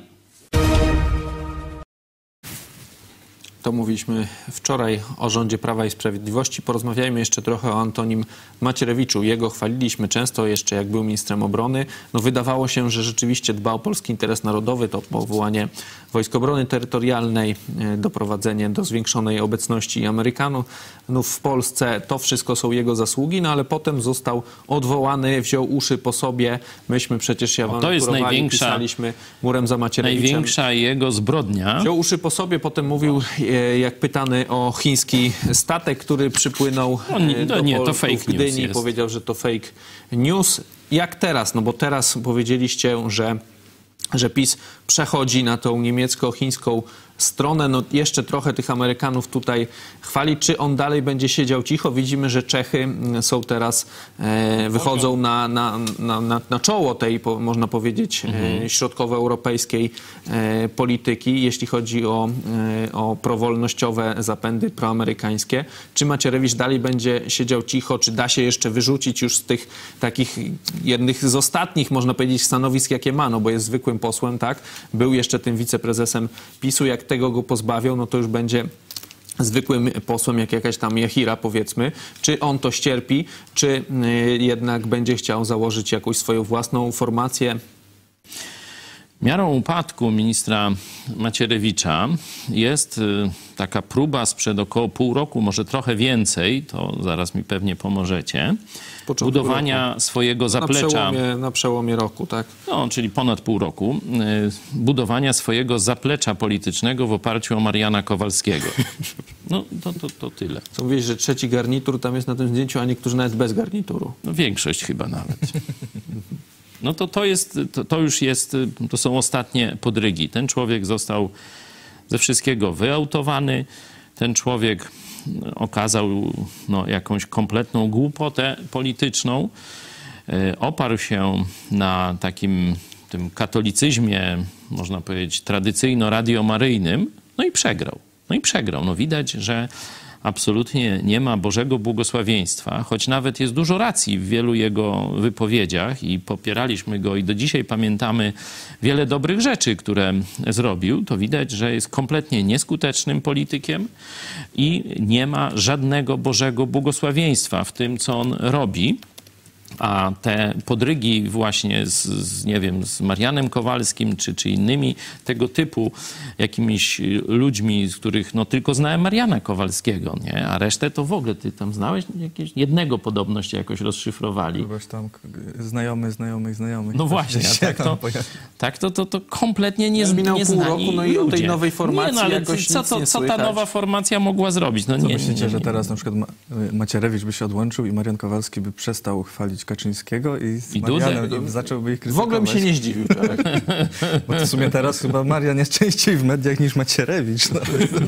To mówiliśmy wczoraj o rządzie Prawa i Sprawiedliwości. Porozmawiajmy jeszcze trochę o Antonim Macierewiczu. Jego chwaliliśmy często jeszcze, jak był ministrem obrony. No wydawało się, że rzeczywiście dba o polski interes narodowy, to powołanie Wojsk Obrony Terytorialnej, doprowadzenie do zwiększonej obecności Amerykanów w Polsce. To wszystko są jego zasługi, no ale potem został odwołany, wziął uszy po sobie. Myśmy przecież się awanturowali, pisaliśmy murem za Macierewiczem. Największa jego zbrodnia. Wziął uszy po sobie, potem mówił, jak pytany o chiński statek, który przypłynął no, nie, do nie, to w fake Gdyni, news powiedział, że to fake news. Jak teraz? No bo teraz powiedzieliście, że, że PiS przechodzi na tą niemiecko-chińską stronę. No jeszcze trochę tych Amerykanów tutaj chwali. Czy on dalej będzie siedział cicho? Widzimy, że Czechy są teraz, e, wychodzą na, na, na, na, na czoło tej, po, można powiedzieć, mhm. e, środkowoeuropejskiej e, polityki, jeśli chodzi o, e, o prowolnościowe zapędy proamerykańskie. Czy Macierewicz dalej będzie siedział cicho? Czy da się jeszcze wyrzucić już z tych takich jednych z ostatnich, można powiedzieć, stanowisk, jakie ma? No bo jest zwykłym posłem, tak? Był jeszcze tym wiceprezesem PiSu. Jak tego go pozbawią, no to już będzie zwykłym posłem, jak jakaś tam Jachira, powiedzmy. Czy on to ścierpi, czy jednak będzie chciał założyć jakąś swoją własną formację? Miarą upadku ministra Macierewicza jest taka próba sprzed około pół roku, może trochę więcej, to zaraz mi pewnie pomożecie, budowania roku. swojego zaplecza. Na przełomie, na przełomie roku, tak? No, czyli ponad pół roku. Budowania swojego zaplecza politycznego w oparciu o Mariana Kowalskiego. No, to, to, to tyle. Co mówisz, że trzeci garnitur tam jest na tym zdjęciu, a niektórzy nawet bez garnituru. No, większość chyba nawet. No to to jest, to, to już jest, to są ostatnie podrygi. Ten człowiek został ze wszystkiego wyautowany. Ten człowiek okazał no, jakąś kompletną głupotę polityczną. Oparł się na takim tym katolicyzmie, można powiedzieć, tradycyjno-radiomaryjnym, no i przegrał. No i przegrał. No widać, że absolutnie nie ma Bożego błogosławieństwa, choć nawet jest dużo racji w wielu jego wypowiedziach i popieraliśmy go i do dzisiaj pamiętamy wiele dobrych rzeczy, które zrobił, to widać, że jest kompletnie nieskutecznym politykiem i nie ma żadnego Bożego błogosławieństwa w tym, co on robi. A te podrygi właśnie z, z, nie wiem, z Marianem Kowalskim czy, czy innymi tego typu jakimiś ludźmi, z których no tylko znałem Mariana Kowalskiego, nie? A resztę to w ogóle ty tam znałeś? Jakieś, jednego podobno się jakoś rozszyfrowali. Kogoś tam znajomy, znajomych, znajomych. No właśnie, a tak to, tak to, to, to kompletnie nie, nie minął znani pół roku, no i o tej nowej formacji nie, no, ale jakoś co, nic to, nie co ta słychać. nowa formacja mogła zrobić? No Co nie, myślicie, nie, nie, że nie. teraz na przykład Macierewicz by się odłączył i Marian Kowalski by przestał chwalić Kaczyńskiego i z I Marianem Dudę. i zacząłby ich W krytykować? ogóle bym się nie zdziwił. Bo to w sumie teraz chyba Marian jest częściej w mediach niż Macierewicz. No.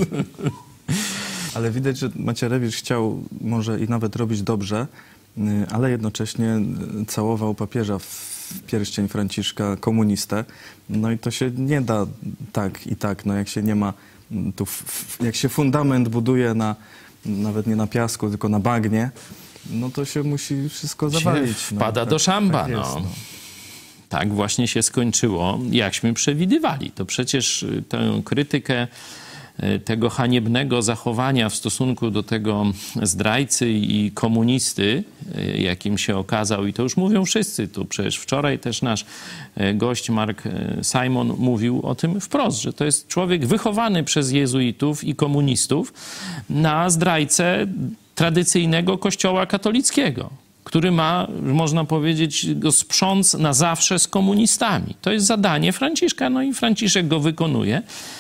Ale widać, że Macierewicz chciał może i nawet robić dobrze, ale jednocześnie całował papieża w pierścień Franciszka, komunistę. No i to się nie da tak i tak, no jak się nie ma, tu, jak się fundament buduje na, nawet nie na piasku, tylko na bagnie, no to się musi wszystko zawalić. Wpada no, do szamba, tak jest, no. no. Tak właśnie się skończyło, jakśmy przewidywali. To przecież tę krytykę tego haniebnego zachowania w stosunku do tego zdrajcy i komunisty jakim się okazał. I to już mówią wszyscy. Tu przecież wczoraj też nasz gość Mark Simon mówił o tym wprost, że to jest człowiek wychowany przez jezuitów i komunistów na zdrajcę tradycyjnego kościoła katolickiego, który ma, można powiedzieć, go sprząc na zawsze z komunistami. To jest zadanie Franciszka, no i Franciszek go wykonuje.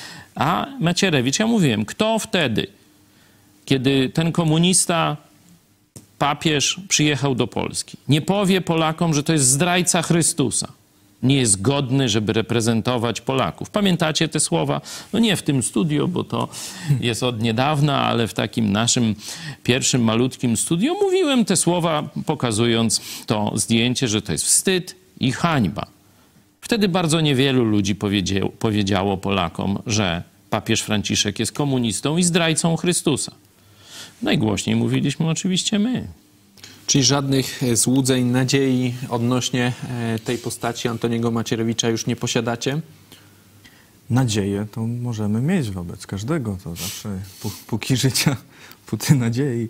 A Macierewicz, ja mówiłem, kto wtedy, kiedy ten komunista, papież przyjechał do Polski, nie powie Polakom, że to jest zdrajca Chrystusa, nie jest godny, żeby reprezentować Polaków. Pamiętacie te słowa? No nie w tym studio, bo to jest od niedawna, ale w takim naszym pierwszym malutkim studio mówiłem te słowa, pokazując to zdjęcie, że to jest wstyd i hańba. Wtedy bardzo niewielu ludzi powiedziało, powiedziało Polakom, że papież Franciszek jest komunistą i zdrajcą Chrystusa. Najgłośniej mówiliśmy oczywiście my. Czyli żadnych złudzeń, nadziei odnośnie tej postaci Antoniego Macierewicza już nie posiadacie? Nadzieję to możemy mieć wobec każdego. To zawsze, póki życia, póty nadziei.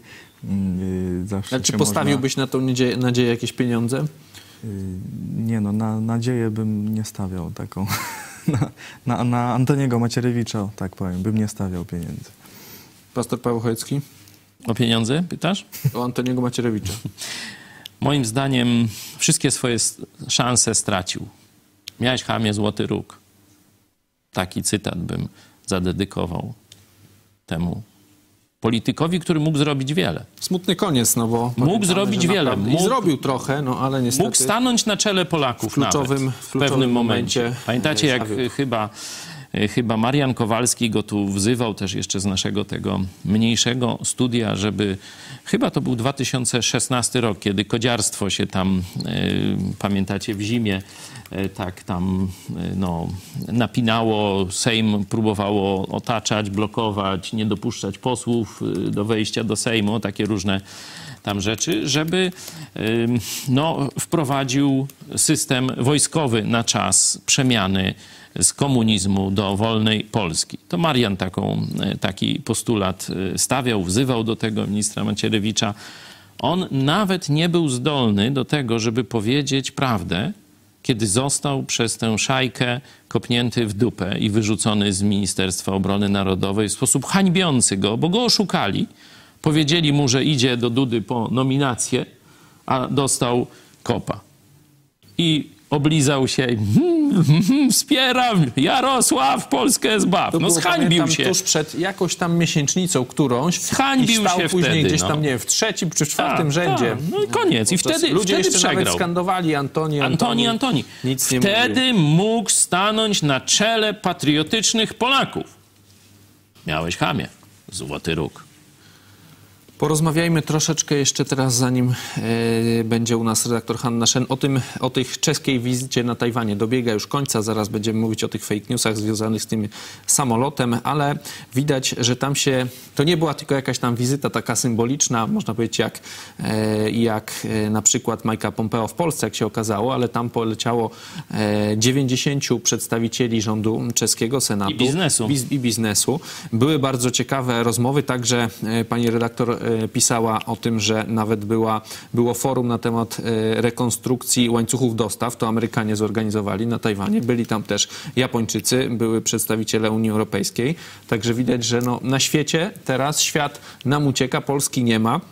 Yy, zawsze Ale czy postawiłbyś można... na tą nadzieję, nadzieję jakieś pieniądze? Yy, nie no, na nadzieję bym nie stawiał taką. na, na, na Antoniego Macierewicza, tak powiem, bym nie stawiał pieniędzy. Pastor Paweł Chojecki? O pieniądze pytasz? O Antoniego Macierewicza. Moim zdaniem wszystkie swoje szanse stracił. Miałeś, chamie, złoty róg. Taki cytat bym zadedykował temu politykowi, który mógł zrobić wiele. Smutny koniec, no bo... Mógł zrobić wiele. Mógł, I zrobił trochę, no ale niestety... Mógł stanąć na czele Polaków w kluczowym, nawet, w, w pewnym momencie. momencie. Pamiętacie, jak chyba... Chyba Marian Kowalski go tu wzywał też jeszcze z naszego tego mniejszego studia, żeby... Chyba to był dwa tysiące szesnasty rok, kiedy kodziarstwo się tam, y, pamiętacie, w zimie y, tak tam y, no, napinało. Sejm próbowało otaczać, blokować, nie dopuszczać posłów y, do wejścia do Sejmu, takie różne tam rzeczy, żeby y, no, wprowadził system wojskowy na czas przemiany z komunizmu do wolnej Polski. To Marian taką, taki postulat stawiał, wzywał do tego ministra Macierewicza. On nawet nie był zdolny do tego, żeby powiedzieć prawdę, kiedy został przez tę szajkę kopnięty w dupę i wyrzucony z Ministerstwa Obrony Narodowej w sposób hańbiący go, bo go oszukali. Powiedzieli mu, że idzie do Dudy po nominację, a dostał kopa. I oblizał się, hmm, hmm, wspieram, Jarosław, Polskę zbaw. No zhańbił się. Tuż przed jakąś tam miesięcznicą którąś. Zhańbił i stał się później wtedy, gdzieś no. tam, nie wiem, w trzecim czy w czwartym ta, rzędzie. Ta. No i koniec. I wtedy, ludzie wtedy jeszcze przegrał. nawet skandowali Antoni, Antoni, Antoni. Nic nie wtedy mówił. mógł stanąć na czele patriotycznych Polaków. Miałeś, chamie, złoty róg. Porozmawiajmy troszeczkę jeszcze teraz, zanim e, będzie u nas redaktor Hanna Szen, o tym, o tej czeskiej wizycie na Tajwanie. Dobiega już końca, zaraz będziemy mówić o tych fake newsach związanych z tym samolotem, ale widać, że tam się, to nie była tylko jakaś tam wizyta taka symboliczna, można powiedzieć jak, e, jak e, na przykład Mike'a Pompeo w Polsce, jak się okazało, ale tam poleciało e, dziewięćdziesięciu przedstawicieli rządu czeskiego, Senatu. I biznesu. Biz, I biznesu. Były bardzo ciekawe rozmowy, także e, pani redaktor pisała o tym, że nawet była, było forum na temat rekonstrukcji łańcuchów dostaw. To Amerykanie zorganizowali na Tajwanie. Byli tam też Japończycy, były przedstawiciele Unii Europejskiej. Także widać, że no, na świecie teraz świat nam ucieka, Polski nie ma.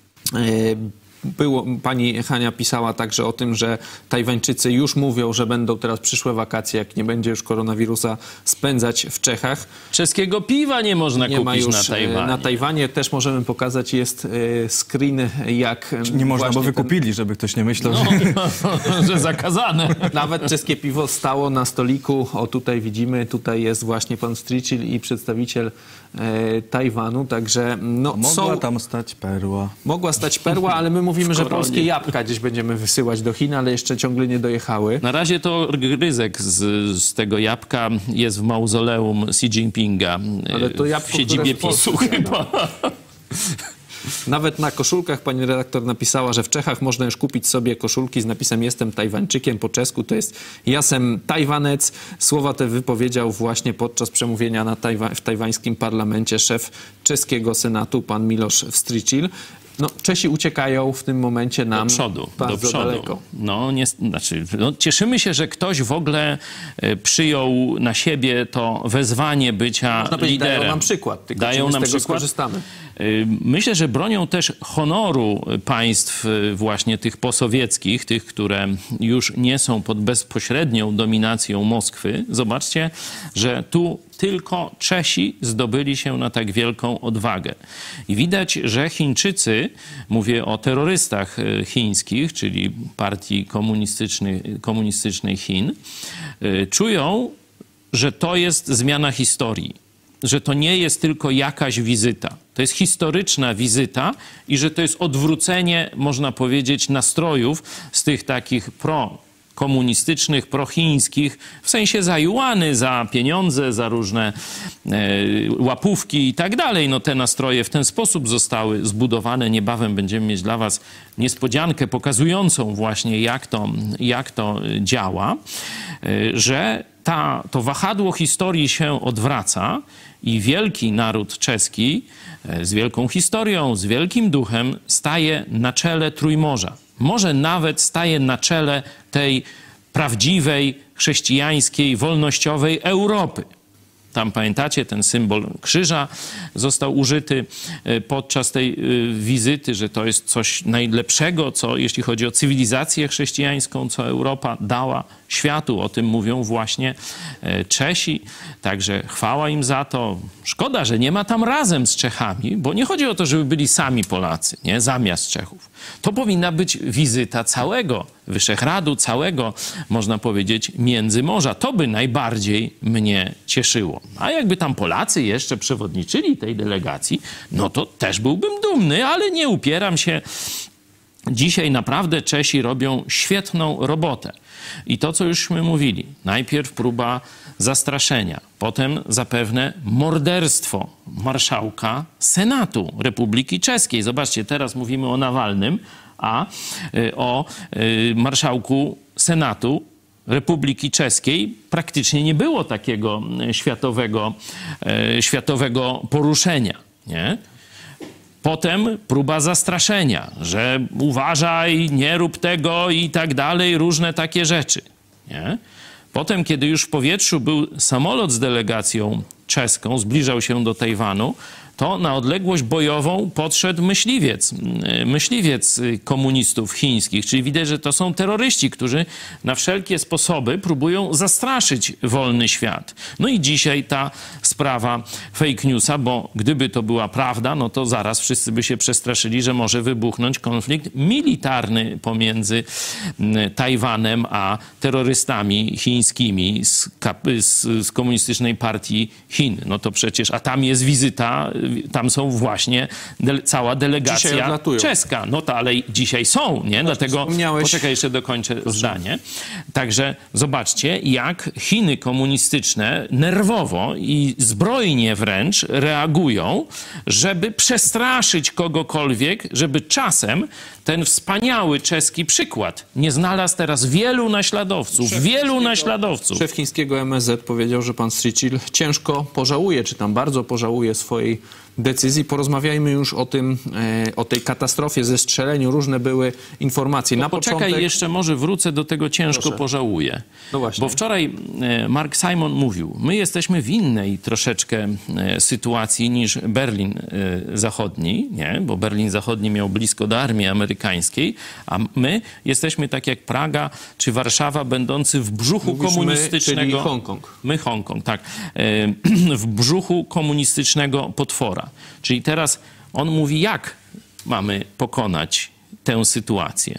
Było, pani Hania pisała także o tym, że Tajwańczycy już mówią, że będą teraz przyszłe wakacje, jak nie będzie już koronawirusa, spędzać w Czechach. Czeskiego piwa nie można nie kupić ma już, na Tajwanie. Na Tajwanie też możemy pokazać, jest y, screen, jak... Nie można, bo wykupili, ten... żeby ktoś nie myślał, no, że... że zakazane. Nawet czeskie piwo stało na stoliku. O, tutaj widzimy, tutaj jest właśnie pan Strzycil i przedstawiciel e, Tajwanu, także no, mogła są... tam stać perła. Mogła stać perła, ale my mówimy, że polskie jabłka gdzieś będziemy wysyłać do Chin, ale jeszcze ciągle nie dojechały. Na razie to gryzek z, z tego jabłka jest w mauzoleum Xi Jinpinga, ale to jabłko, w siedzibie w PiSu chyba. Nawet na koszulkach pani redaktor napisała, że w Czechach można już kupić sobie koszulki z napisem "Jestem Tajwańczykiem", po czesku to jest "Jasem Tajwanec". Słowa te wypowiedział właśnie podczas przemówienia na Tajwa- w tajwańskim parlamencie szef czeskiego Senatu, pan Miloš Vystrčil. No, Czesi uciekają w tym momencie nam do przodu, bardzo do przodu. daleko. No, nie, znaczy, no, cieszymy się, że ktoś w ogóle e, przyjął na siebie to wezwanie bycia Można powiedzieć, liderem. dają nam przykład, tylko dają czy my nam z tego przykład. skorzystamy. Myślę, że bronią też honoru państw właśnie tych posowieckich, tych, które już nie są pod bezpośrednią dominacją Moskwy. Zobaczcie, że tu tylko Czesi zdobyli się na tak wielką odwagę. I widać, że Chińczycy, mówię o terrorystach chińskich, czyli partii komunistycznej, komunistycznej Chin, czują, że to jest zmiana historii. Że to nie jest tylko jakaś wizyta. To jest historyczna wizyta i że to jest odwrócenie, można powiedzieć, nastrojów z tych takich prokomunistycznych, prochińskich, w sensie za juany, za pieniądze, za różne e, łapówki i tak dalej. No te nastroje w ten sposób zostały zbudowane. Niebawem będziemy mieć dla was niespodziankę pokazującą właśnie, jak to, jak to działa, e, że ta, to wahadło historii się odwraca i wielki naród czeski z wielką historią, z wielkim duchem staje na czele Trójmorza. Może nawet staje na czele tej prawdziwej, chrześcijańskiej, wolnościowej Europy. Tam pamiętacie, ten symbol krzyża został użyty podczas tej wizyty, że to jest coś najlepszego, co jeśli chodzi o cywilizację chrześcijańską, co Europa dała światu. O tym mówią właśnie Czesi. Także chwała im za to. Szkoda, że nie ma tam razem z Czechami, bo nie chodzi o to, żeby byli sami Polacy, nie? Zamiast Czechów. To powinna być wizyta całego Wyszehradu, całego, można powiedzieć, Międzymorza. To by najbardziej mnie cieszyło. A jakby tam Polacy jeszcze przewodniczyli tej delegacji, no to też byłbym dumny, ale nie upieram się. Dzisiaj naprawdę Czesi robią świetną robotę. I to, co jużśmy mówili, najpierw próba zastraszenia, potem zapewne morderstwo marszałka Senatu Republiki Czeskiej. Zobaczcie, teraz mówimy o Nawalnym, a o marszałku Senatu Republiki Czeskiej praktycznie nie było takiego światowego, światowego poruszenia, nie? Potem próba zastraszenia, że uważaj, nie rób tego i tak dalej, różne takie rzeczy, nie? Potem, kiedy już w powietrzu był samolot z delegacją czeską, zbliżał się do Tajwanu, to na odległość bojową podszedł myśliwiec, myśliwiec komunistów chińskich. Czyli widać, że to są terroryści, którzy na wszelkie sposoby próbują zastraszyć wolny świat. No i dzisiaj ta sprawa fake newsa, bo gdyby to była prawda, no to zaraz wszyscy by się przestraszyli, że może wybuchnąć konflikt militarny pomiędzy Tajwanem a terrorystami chińskimi z, z, z komunistycznej partii Chin. No to przecież, a tam jest wizyta, tam są właśnie de, cała delegacja czeska. No to ale dzisiaj są, nie? Dlatego wspomniałeś... poczekaj, jeszcze dokończę Proszę. zdanie. Także zobaczcie, jak Chiny komunistyczne nerwowo i zbrojnie wręcz reagują, żeby przestraszyć kogokolwiek, żeby czasem ten wspaniały czeski przykład nie znalazł teraz wielu naśladowców, szef wielu naśladowców. Szef chińskiego M S Z powiedział, że pan Sycil ciężko pożałuje, czy tam bardzo pożałuje swojej decyzji. Porozmawiajmy już o tym, e, o tej katastrofie, zestrzeleniu. Różne były informacje. No Na poczekaj, początek... jeszcze może wrócę do tego ciężko Proszę. pożałuję. No właśnie. Bo wczoraj e, Mark Simon mówił, my jesteśmy w innej troszeczkę e, sytuacji niż Berlin e, Zachodni, nie? Bo Berlin Zachodni miał blisko do armii amerykańskiej, a my jesteśmy tak jak Praga czy Warszawa, będący w brzuchu Mówisz komunistycznego... My, czyli Hongkong. My Hongkong, tak. E, w brzuchu komunistycznego potwora. Czyli teraz on mówi, jak mamy pokonać tę sytuację?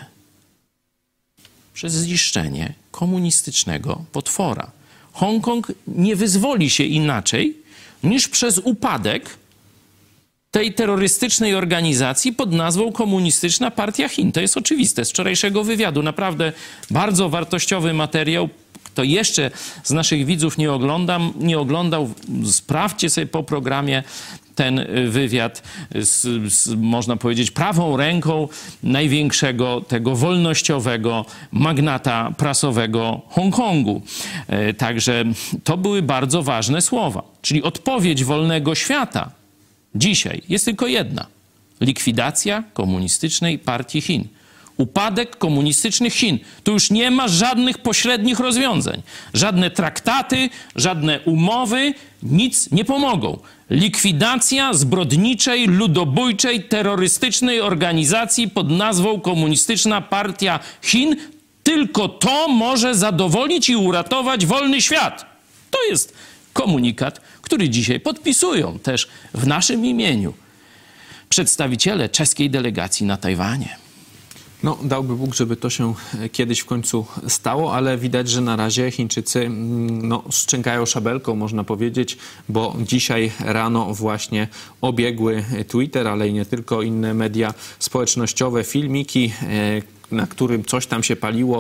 Przez zniszczenie komunistycznego potwora. Hongkong nie wyzwoli się inaczej niż przez upadek tej terrorystycznej organizacji pod nazwą Komunistyczna Partia Chin. To jest oczywiste. Z wczorajszego wywiadu naprawdę bardzo wartościowy materiał. Kto jeszcze z naszych widzów nie, oglądam, nie oglądał, sprawdźcie sobie po programie ten wywiad z, z, można powiedzieć, prawą ręką największego tego wolnościowego magnata prasowego Hongkongu. E, także to były bardzo ważne słowa. Czyli odpowiedź wolnego świata dzisiaj jest tylko jedna. Likwidacja komunistycznej partii Chin. Upadek komunistycznych Chin. Tu już nie ma żadnych pośrednich rozwiązań. Żadne traktaty, żadne umowy, nic nie pomogą. Likwidacja zbrodniczej, ludobójczej, terrorystycznej organizacji pod nazwą Komunistyczna Partia Chin. Tylko to może zadowolić i uratować wolny świat. To jest komunikat, który dzisiaj podpisują też w naszym imieniu przedstawiciele czeskiej delegacji na Tajwanie. No, dałby Bóg, żeby to się kiedyś w końcu stało, ale widać, że na razie Chińczycy no, szczękają szabelką, można powiedzieć, bo dzisiaj rano właśnie obiegły Twitter, ale i nie tylko, inne media społecznościowe, filmiki, na którym coś tam się paliło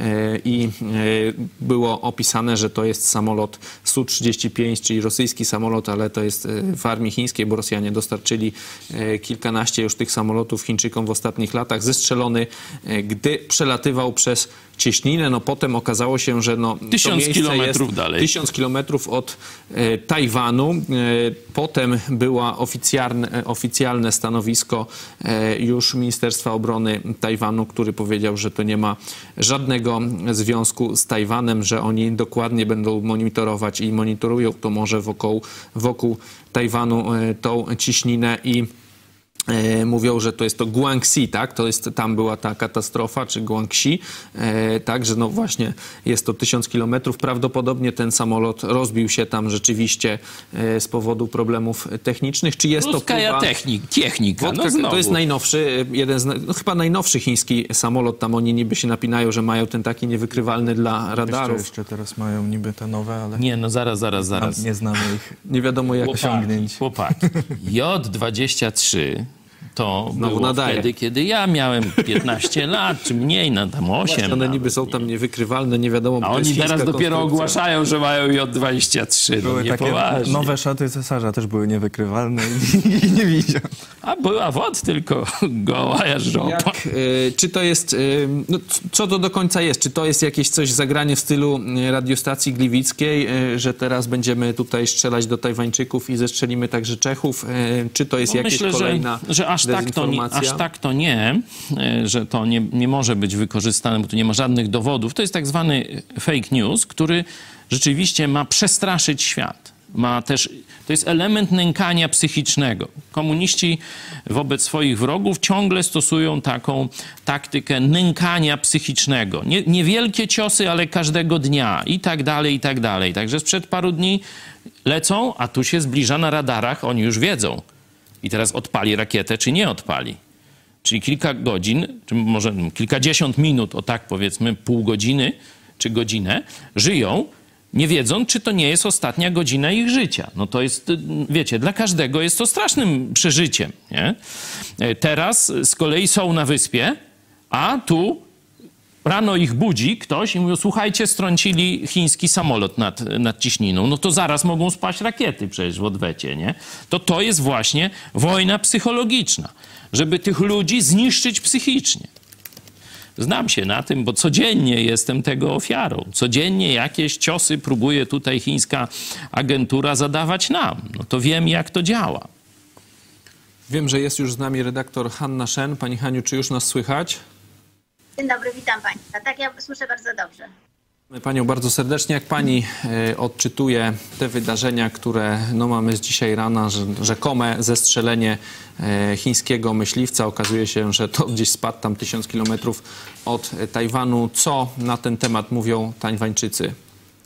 i było opisane, że to jest samolot S U trzydzieści pięć, czyli rosyjski samolot, ale to jest w armii chińskiej, bo Rosjanie dostarczyli kilkanaście już tych samolotów Chińczykom w ostatnich latach, zestrzelony, gdy przelatywał przez cieśninę. No potem okazało się, że no, tysiąc kilometrów dalej. Tysiąc kilometrów od e, Tajwanu. E, potem było oficjalne, oficjalne stanowisko e, już Ministerstwa Obrony Tajwanu, który powiedział, że to nie ma żadnego związku z Tajwanem, że oni dokładnie będą monitorować i monitorują to morze wokół, wokół Tajwanu, e, tą ciśninę i E, mówią, że to jest to Guangxi, tak? To jest, tam była ta katastrofa, czy Guangxi, e, tak? Że no właśnie jest to tysiąc kilometrów. Prawdopodobnie ten samolot rozbił się tam rzeczywiście e, z powodu problemów technicznych. Czy jest Ruska to próba... technik, technika, Wodka, no znowu. To jest najnowszy, jeden z, no chyba najnowszy chiński samolot. Tam oni niby się napinają, że mają ten taki niewykrywalny dla radarów. Jeszcze, jeszcze teraz mają niby te nowe, ale Nie, no zaraz, zaraz, zaraz. nie znamy ich. Nie wiadomo jak osiągnięć. Chłopaki. J dwadzieścia trzy to Znowu było nadaje. wtedy, kiedy ja miałem piętnaście lat, czy mniej, no tam osiem. One nawet, niby są tam niewykrywalne, nie wiadomo. A bo to jest oni teraz chińska dopiero konstrukcja. ogłaszają, że mają J dwadzieścia trzy. No Były nie takie poważnie. nowe szaty cesarza, też były niewykrywalne i, i nie widział. A była wod tylko goła żopa. Jak, y, czy to jest, y, no, co to do końca jest? Czy to jest jakieś coś zagranie w stylu y, radiostacji gliwickiej, y, że teraz będziemy tutaj strzelać do Tajwańczyków i zestrzelimy także Czechów? Y, czy to jest No jakaś myślę, kolejna że, że aż, tak to, nie- aż tak to nie, e, że to nie, nie może być wykorzystane, bo tu nie ma żadnych dowodów. To jest tak zwany fake news, który rzeczywiście ma przestraszyć świat. Ma też, to jest element nękania psychicznego. Komuniści wobec swoich wrogów ciągle stosują taką taktykę nękania psychicznego. Nie, niewielkie ciosy, ale każdego dnia i tak dalej, i tak dalej. Także sprzed paru dni lecą, a tu się zbliża na radarach, oni już wiedzą. I teraz odpali rakietę, czy nie odpali. Czyli kilka godzin, czy może kilkadziesiąt minut, o tak powiedzmy, pół godziny, czy godzinę, żyją, nie wiedząc, czy to nie jest ostatnia godzina ich życia. No to jest, wiecie, dla każdego jest to strasznym przeżyciem, nie? Teraz z kolei są na wyspie, a tu rano ich budzi ktoś i mówi, słuchajcie, strącili chiński samolot nad, nad ciśniną. No to zaraz mogą spaść rakiety przecież w odwecie, nie? To to jest właśnie wojna psychologiczna, żeby tych ludzi zniszczyć psychicznie. Znam się na tym, bo codziennie jestem tego ofiarą. Codziennie jakieś ciosy próbuje tutaj chińska agentura zadawać nam. No to wiem, jak to działa. Wiem, że jest już z nami redaktor Hanna Shen. Pani Haniu, czy już nas słychać? Dzień dobry, witam Państwa. Tak, ja słyszę bardzo dobrze. Panią bardzo serdecznie. Jak pani e, odczytuje te wydarzenia, które no, mamy z dzisiaj rana, że rzekome zestrzelenie e, chińskiego myśliwca. Okazuje się, że to gdzieś spadł tam tysiąc kilometrów od Tajwanu. Co na ten temat mówią Tajwańczycy?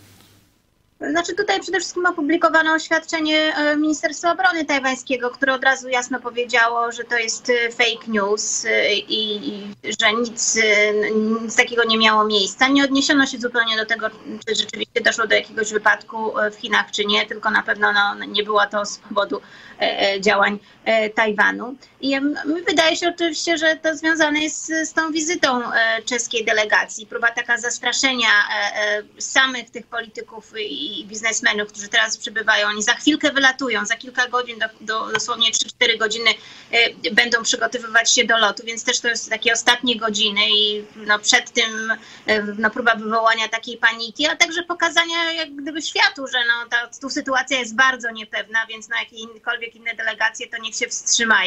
Znaczy tutaj przede wszystkim opublikowano oświadczenie Ministerstwa Obrony Tajwańskiego, które od razu jasno powiedziało, że to jest fake news i, i że nic, nic takiego nie miało miejsca. Nie odniesiono się zupełnie do tego, czy rzeczywiście doszło do jakiegoś wypadku w Chinach, czy nie, tylko na pewno no, nie było to z powodu e, działań e, Tajwanu. I mi wydaje się oczywiście, że to związane jest z, z tą wizytą e, czeskiej delegacji. Próba taka zastraszenia e, e, samych tych polityków i i biznesmenów, którzy teraz przybywają. Oni za chwilkę wylatują, za kilka godzin, do, do, dosłownie trzy cztery godziny y, będą przygotowywać się do lotu, więc też to jest takie ostatnie godziny i no, przed tym y, no, próba wywołania takiej paniki, a także pokazania jak gdyby światu, że no, ta tu sytuacja jest bardzo niepewna, więc na jakiekolwiek inne delegacje to niech się wstrzymają.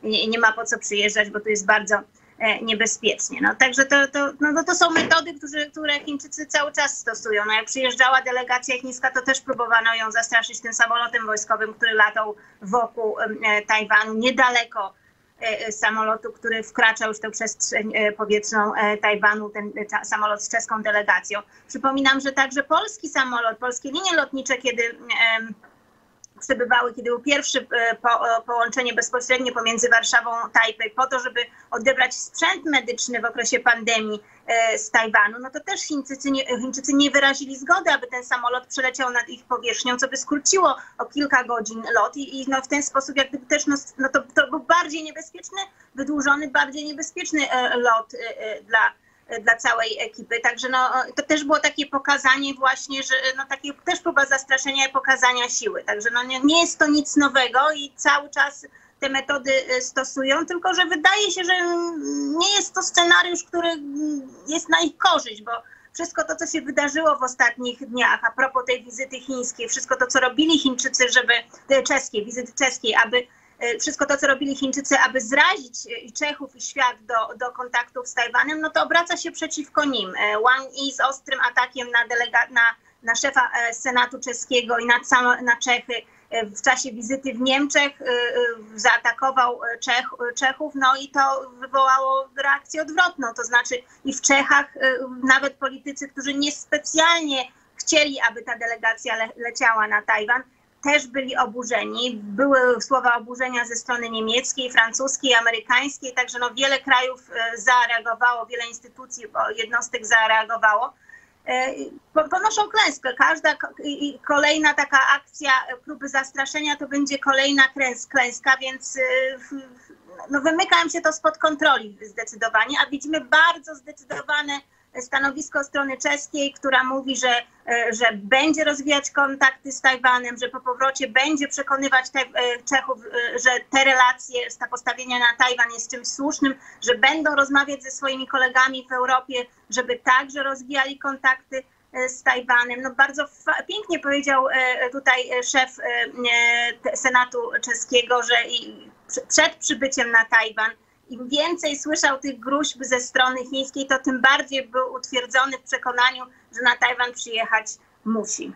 nie, nie ma po co przyjeżdżać, bo tu jest bardzo niebezpiecznie. No, także to, to, no, to są metody, które, które Chińczycy cały czas stosują. No, jak przyjeżdżała delegacja chińska, to też próbowano ją zastraszyć tym samolotem wojskowym, który latał wokół e, Tajwanu, niedaleko e, samolotu, który wkraczał już w tę przestrzeń e, powietrzną e, Tajwanu, ten ta, samolot z czeską delegacją. Przypominam, że także polski samolot, polskie linie lotnicze, kiedy e, przebywały, kiedy był pierwszy po, połączenie bezpośrednie pomiędzy Warszawą a Tajpej po to, żeby odebrać sprzęt medyczny w okresie pandemii e, z Tajwanu, no to też Chińczycy nie, Chińczycy nie wyrazili zgody, aby ten samolot przeleciał nad ich powierzchnią, co by skróciło o kilka godzin lot i, i no w ten sposób jak gdyby też no, no to, to był bardziej niebezpieczny, wydłużony, bardziej niebezpieczny e, lot e, dla dla całej ekipy. Także no, to też było takie pokazanie właśnie, że no, takie też próba zastraszenia i pokazania siły. Także no, nie, nie jest to nic nowego i cały czas te metody stosują, tylko że wydaje się, że nie jest to scenariusz, który jest na ich korzyść, bo wszystko to, co się wydarzyło w ostatnich dniach, a propos tej wizyty chińskiej, wszystko to, co robili Chińczycy, żeby, czeskiej, wizyty czeskiej, aby wszystko to, co robili Chińczycy, aby zrazić i Czechów, i świat do, do kontaktów z Tajwanem, no to obraca się przeciwko nim. Wang Yi z ostrym atakiem na, delega- na, na szefa Senatu czeskiego i na, sam, na Czechy w czasie wizyty w Niemczech zaatakował Czech, Czechów, no i to wywołało reakcję odwrotną. To znaczy i w Czechach nawet politycy, którzy niespecjalnie chcieli, aby ta delegacja le- leciała na Tajwan, też byli oburzeni. Były słowa oburzenia ze strony niemieckiej, francuskiej, amerykańskiej, także no wiele krajów zareagowało, wiele instytucji, jednostek zareagowało. Ponoszą klęskę. Każda kolejna taka akcja próby zastraszenia to będzie kolejna klęska, więc no wymyka im się to spod kontroli zdecydowanie, a widzimy bardzo zdecydowane stanowisko strony czeskiej, która mówi, że, że będzie rozwijać kontakty z Tajwanem, że po powrocie będzie przekonywać te, Czechów, że te relacje, te postawienia na Tajwan jest czymś słusznym, że będą rozmawiać ze swoimi kolegami w Europie, żeby także rozwijali kontakty z Tajwanem. No bardzo fa- pięknie powiedział tutaj szef Senatu czeskiego, że i przed przybyciem na Tajwan im więcej słyszał tych gróźb ze strony chińskiej, to tym bardziej był utwierdzony w przekonaniu, że na Tajwan przyjechać musi.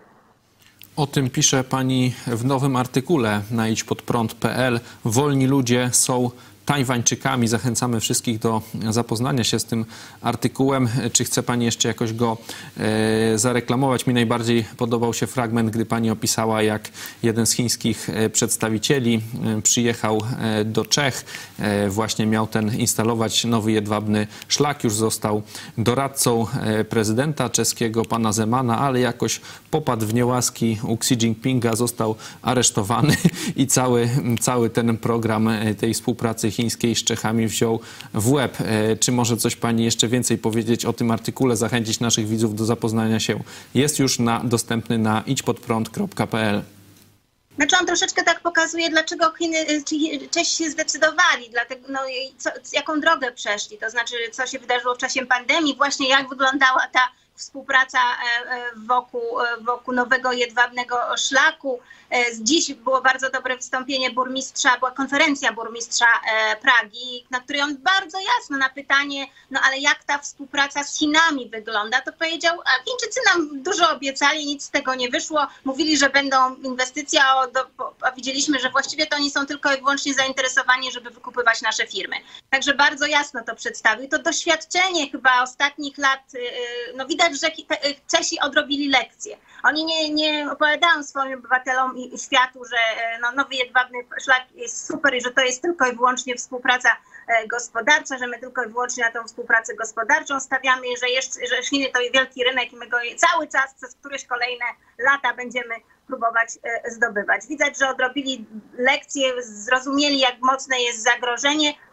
O tym pisze pani w nowym artykule na idź pod prąd kropka pe el. Wolni ludzie są Tajwańczykami. Zachęcamy wszystkich do zapoznania się z tym artykułem. Czy chce pani jeszcze jakoś go e, zareklamować? Mi najbardziej podobał się fragment, gdy pani opisała, jak jeden z chińskich przedstawicieli e, przyjechał e, do Czech. E, właśnie miał ten instalować nowy jedwabny szlak. Już został doradcą e, prezydenta czeskiego, pana Zemana, ale jakoś popadł w niełaski u Xi Jinpinga, został aresztowany i cały, cały ten program tej współpracy chińskiej z Czechami wziął w łeb. Czy może coś pani jeszcze więcej powiedzieć o tym artykule, zachęcić naszych widzów do zapoznania się? Jest już na, dostępny na idź pod prąd kropka pe el. Znaczy on troszeczkę tak pokazuje, dlaczego Chiny, Czesi się zdecydowali, dlatego, no, co, jaką drogę przeszli, to znaczy co się wydarzyło w czasie pandemii, właśnie jak wyglądała ta współpraca wokół, wokół nowego jedwabnego szlaku. Dziś było bardzo dobre wystąpienie burmistrza, była konferencja burmistrza Pragi, na której on bardzo jasno na pytanie, no ale jak ta współpraca z Chinami wygląda, to powiedział, a Chińczycy nam dużo obiecali, nic z tego nie wyszło. Mówili, że będą inwestycje, a, do, a widzieliśmy, że właściwie to oni są tylko i wyłącznie zainteresowani, żeby wykupywać nasze firmy. Także bardzo jasno to przedstawił. To doświadczenie chyba ostatnich lat, no widać, że Czesi odrobili lekcję. Oni nie, nie opowiadają swoim obywatelom i światu, że no, nowy jedwabny szlak jest super i że to jest tylko i wyłącznie współpraca gospodarcza, że my tylko i wyłącznie na tą współpracę gospodarczą stawiamy, że, jeszcze, że Chiny to jest wielki rynek i my go cały czas przez któreś kolejne lata będziemy próbować zdobywać. Widać, że odrobili lekcję, zrozumieli, jak mocne jest zagrożenie.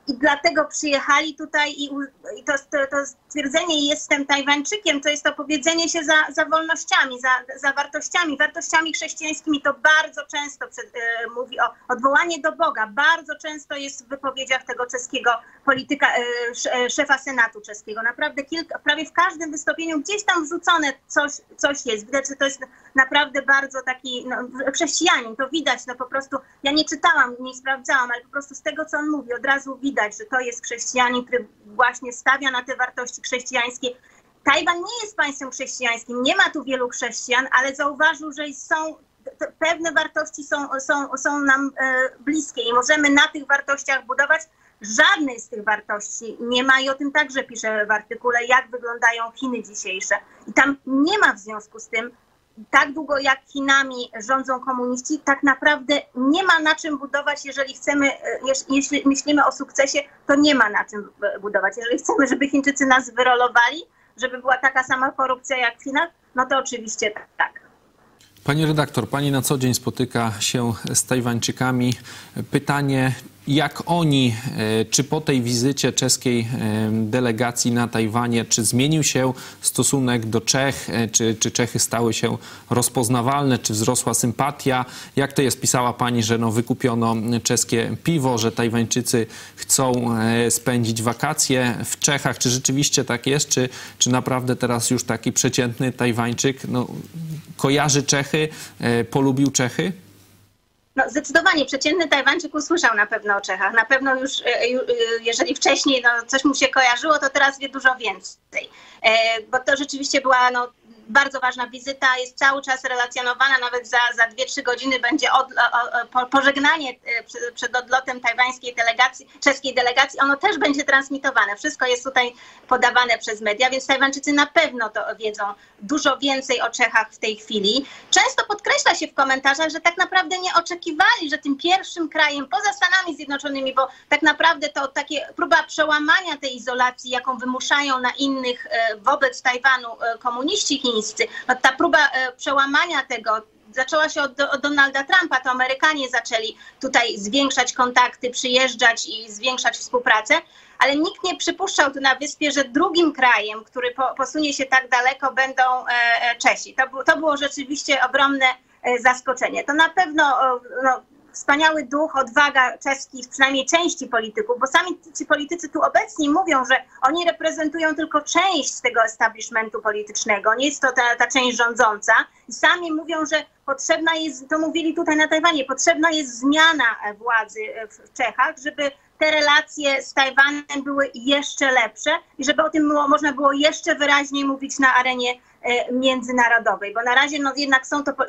i dlatego przyjechali tutaj i, i to, to, to stwierdzenie jestem Tajwańczykiem, to jest to powiedzenie się za, za wolnościami, za, za wartościami, wartościami chrześcijańskimi. To bardzo często przed, e, mówi o odwołanie do Boga. Bardzo często jest w wypowiedziach tego czeskiego polityka, e, szefa Senatu czeskiego. Naprawdę kilka, prawie w każdym wystąpieniu gdzieś tam wrzucone coś, coś jest. Widać, że to jest naprawdę bardzo taki no, chrześcijanin. To widać, no po prostu, ja nie czytałam, nie sprawdzałam, ale po prostu z tego, co on mówi, od razu widać, że to jest chrześcijanin, który właśnie stawia na te wartości chrześcijańskie. Tajwan nie jest państwem chrześcijańskim, nie ma tu wielu chrześcijan, ale zauważył, że są pewne wartości są, są, są nam e, bliskie i możemy na tych wartościach budować. Żadnej z tych wartości nie ma i o tym także piszę w artykule, jak wyglądają Chiny dzisiejsze. I tam nie ma w związku z tym, tak długo jak Chinami rządzą komuniści, tak naprawdę nie ma na czym budować, jeżeli chcemy, jeśli myślimy o sukcesie, to nie ma na czym budować. Jeżeli chcemy, żeby Chińczycy nas wyrolowali, żeby była taka sama korupcja jak w Chinach, no to oczywiście tak. Pani redaktor, pani na co dzień spotyka się z Tajwańczykami. Pytanie, jak oni, czy po tej wizycie czeskiej delegacji na Tajwanie, czy zmienił się stosunek do Czech, czy, czy Czechy stały się rozpoznawalne, czy wzrosła sympatia? Jak to jest? Pisała pani, że no wykupiono czeskie piwo, że Tajwańczycy chcą spędzić wakacje w Czechach. Czy rzeczywiście tak jest? Czy, czy naprawdę teraz już taki przeciętny Tajwańczyk no, kojarzy Czechy, polubił Czechy? No zdecydowanie przeciętny Tajwańczyk usłyszał na pewno o Czechach. Na pewno już, jeżeli wcześniej no, coś mu się kojarzyło, to teraz wie dużo więcej. Bo to rzeczywiście była no, bardzo ważna wizyta, jest cały czas relacjonowana, nawet za, za dwie trzy godziny będzie od, o, po, pożegnanie przed, przed odlotem tajwańskiej delegacji, czeskiej delegacji. Ono też będzie transmitowane. Wszystko jest tutaj podawane przez media, więc Tajwańczycy na pewno to wiedzą dużo więcej o Czechach w tej chwili. Często podkreśla się w komentarzach, że tak naprawdę nie oczekiwali, że tym pierwszym krajem poza Stanami Zjednoczonymi, bo tak naprawdę to takie próba przełamania tej izolacji, jaką wymuszają na innych wobec Tajwanu komuniści chińscy, no ta próba przełamania tego zaczęła się od, od Donalda Trumpa, to Amerykanie zaczęli tutaj zwiększać kontakty, przyjeżdżać i zwiększać współpracę, ale nikt nie przypuszczał tu na wyspie, że drugim krajem, który po, posunie się tak daleko, będą e, Czesi. To, to było rzeczywiście ogromne e, zaskoczenie. To na pewno no, wspaniały duch, odwaga czeskich, przynajmniej części polityków, bo sami ci politycy tu obecni mówią, że oni reprezentują tylko część z tego establishmentu politycznego, nie jest to ta, ta część rządząca. I sami mówią, że potrzebna jest, to mówili tutaj na Tajwanie, potrzebna jest zmiana władzy w Czechach, żeby te relacje z Tajwanem były jeszcze lepsze i żeby o tym było, można było jeszcze wyraźniej mówić na arenie międzynarodowej, bo na razie no jednak są to,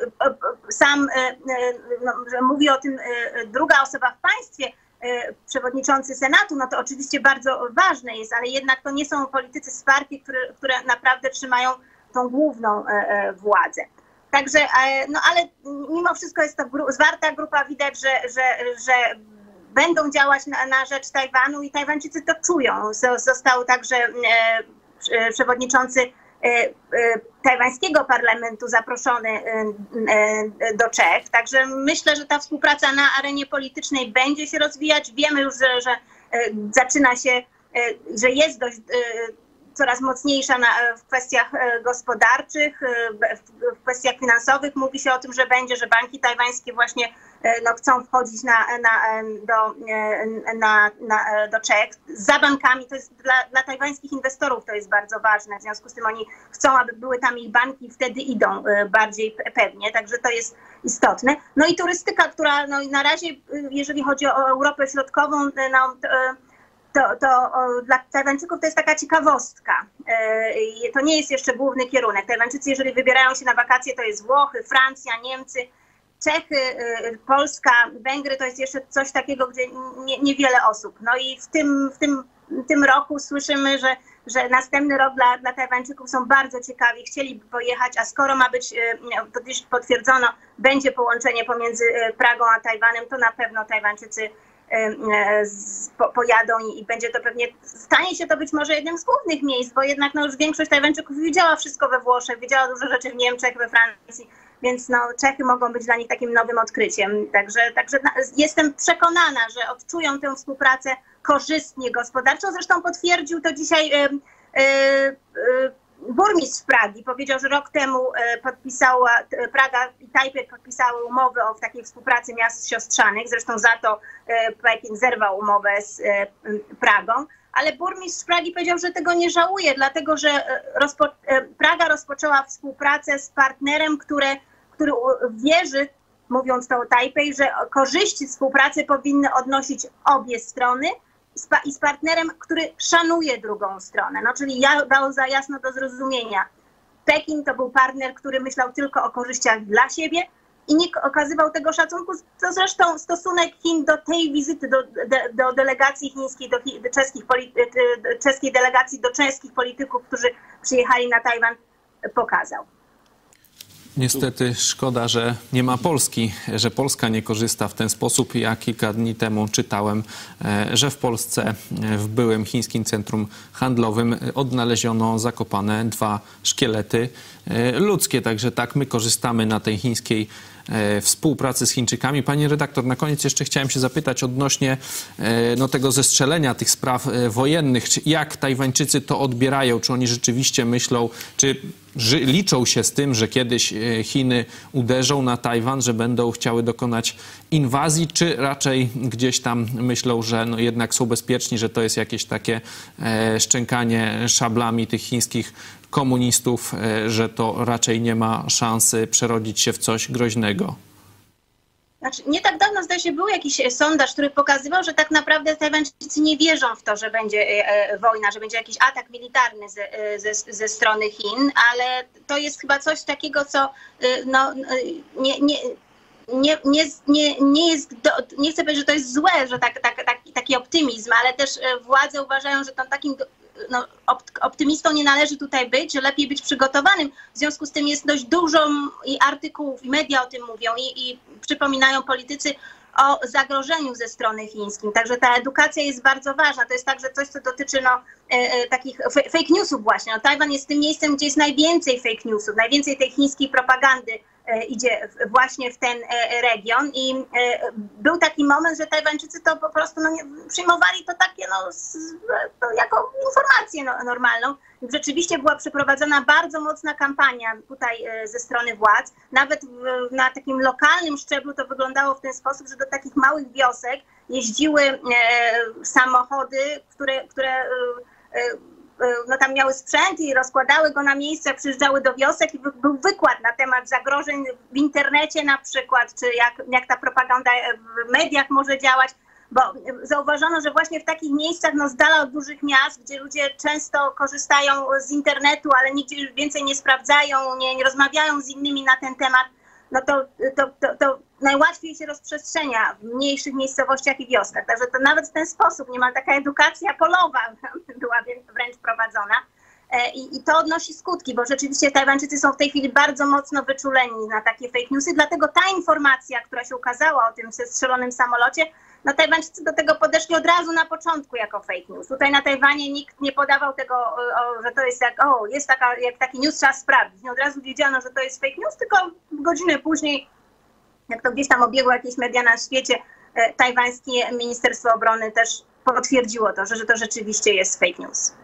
sam no, że mówi o tym druga osoba w państwie, przewodniczący Senatu, no to oczywiście bardzo ważne jest, ale jednak to nie są politycy z partii, które, które naprawdę trzymają tą główną władzę. Także, no ale mimo wszystko jest to gru, zwarta grupa, widać, że, że, że będą działać na, na rzecz Tajwanu i Tajwańczycy to czują. Został także przewodniczący tajwańskiego parlamentu zaproszony do Czech. Także myślę, że ta współpraca na arenie politycznej będzie się rozwijać. Wiemy już, że, że zaczyna się, że jest dość coraz mocniejsza na, w kwestiach gospodarczych, w kwestiach finansowych. Mówi się o tym, że będzie, że banki tajwańskie właśnie no, chcą wchodzić na, na, do, na, na, do Czech. Za bankami to jest dla, dla tajwańskich inwestorów to jest bardzo ważne. W związku z tym oni chcą, aby były tam ich banki i wtedy idą bardziej pewnie. Także to jest istotne. No i turystyka, która no, na razie, jeżeli chodzi o Europę Środkową, no, to, To, to o, dla Tajwańczyków to jest taka ciekawostka. E, to nie jest jeszcze główny kierunek. Tajwańczycy, jeżeli wybierają się na wakacje, to jest Włochy, Francja, Niemcy, Czechy, e, Polska, Węgry, to jest jeszcze coś takiego, gdzie nie, niewiele osób. No i w tym, w tym, w tym roku słyszymy, że, że następny rok dla, dla Tajwańczyków są bardzo ciekawi, chcieliby pojechać, a skoro ma być, to już potwierdzono, będzie połączenie pomiędzy Pragą a Tajwanem, to na pewno Tajwańczycy pojadą i będzie to pewnie, stanie się to być może jednym z głównych miejsc, bo jednak no już większość Tajwańczyków widziała wszystko we Włoszech, widziała dużo rzeczy w Niemczech, we Francji, więc no, Czechy mogą być dla nich takim nowym odkryciem. Także, także jestem przekonana, że odczują tę współpracę korzystnie gospodarczą. Zresztą potwierdził to dzisiaj yy, yy, burmistrz Pragi. Powiedział, że rok temu podpisała, Praga i Tajpej podpisały umowę o takiej współpracy miast siostrzanych. Zresztą za to Pekin zerwał umowę z Pragą. Ale burmistrz Pragi powiedział, że tego nie żałuje, dlatego że rozpo, Praga rozpoczęła współpracę z partnerem, który, który wierzy, mówiąc to o Tajpej, że korzyści współpracy powinny odnosić obie strony i z partnerem, który szanuje drugą stronę. No, czyli ja, dał za jasno do zrozumienia. Pekin to był partner, który myślał tylko o korzyściach dla siebie i nie okazywał tego szacunku. To zresztą stosunek Chin do tej wizyty, do, do, do delegacji chińskiej, do, do, czeskich, do czeskiej delegacji, do czeskich polityków, którzy przyjechali na Tajwan, pokazał. Niestety szkoda, że nie ma Polski, że Polska nie korzysta w ten sposób. Ja kilka dni temu czytałem, że w Polsce, w byłym chińskim centrum handlowym odnaleziono zakopane dwa szkielety ludzkie. Także tak, my korzystamy na tej chińskiej współpracy z Chińczykami. Pani redaktor, na koniec jeszcze chciałem się zapytać odnośnie no, tego zestrzelenia tych spraw wojennych. Jak Tajwańczycy to odbierają? Czy oni rzeczywiście myślą, czy liczą się z tym, że kiedyś Chiny uderzą na Tajwan, że będą chciały dokonać inwazji, czy raczej gdzieś tam myślą, że no, jednak są bezpieczni, że to jest jakieś takie e, szczękanie szablami tych chińskich komunistów, że to raczej nie ma szansy przerodzić się w coś groźnego? Znaczy, nie tak dawno, zdaje się, był jakiś sondaż, który pokazywał, że tak naprawdę Tajwańczycy nie wierzą w to, że będzie e, wojna, że będzie jakiś atak militarny ze, ze, ze strony Chin, ale to jest chyba coś takiego, co e, no, nie, nie, nie, nie, nie, nie jest, do, nie chcę powiedzieć, że to jest złe, że tak, tak, tak, taki optymizm, ale też władze uważają, że tam takim no, optymistą nie należy tutaj być, że lepiej być przygotowanym. W związku z tym jest dość dużo i artykułów, i media o tym mówią, i, i przypominają politycy o zagrożeniu ze strony chińskiej. Także ta edukacja jest bardzo ważna. To jest także coś, co dotyczy no, e, e, takich fake newsów właśnie. No, Tajwan jest tym miejscem, gdzie jest najwięcej fake newsów, najwięcej tej chińskiej propagandy e, idzie w, właśnie w ten e, region. I e, był taki moment, że Tajwańczycy to po prostu no, nie, przyjmowali to takie no, z, to jako informację no, normalną. Rzeczywiście była przeprowadzona bardzo mocna kampania tutaj e, ze strony władz. Nawet w, na takim lokalnym szczeblu to wyglądało w ten sposób, że do takich małych wiosek jeździły e, samochody, które, które e, e, no, tam miały sprzęt i rozkładały go na miejscach, przyjeżdżały do wiosek i był wykład na temat zagrożeń w internecie na przykład, czy jak, jak ta propaganda w mediach może działać. Bo zauważono, że właśnie w takich miejscach, no z dala od dużych miast, gdzie ludzie często korzystają z internetu, ale nigdzie już więcej nie sprawdzają, nie, nie rozmawiają z innymi na ten temat, no to, to, to, to najłatwiej się rozprzestrzenia w mniejszych miejscowościach i wioskach. Także to nawet w ten sposób niemal taka edukacja polowa była wręcz prowadzona. I, I to odnosi skutki, bo rzeczywiście Tajwańczycy są w tej chwili bardzo mocno wyczuleni na takie fake newsy, dlatego ta informacja, która się ukazała o tym zestrzelonym samolocie, no Tajwańczycy do tego podeszli od razu na początku jako fake news. Tutaj na Tajwanie nikt nie podawał tego, o, że to jest jak, o, jest taka, jak taki news, trzeba sprawdzić. Nie od razu wiedziano, że to jest fake news, tylko godzinę później, jak to gdzieś tam obiegło jakieś media na świecie, e, tajwańskie Ministerstwo Obrony też potwierdziło to, że, że to rzeczywiście jest fake news.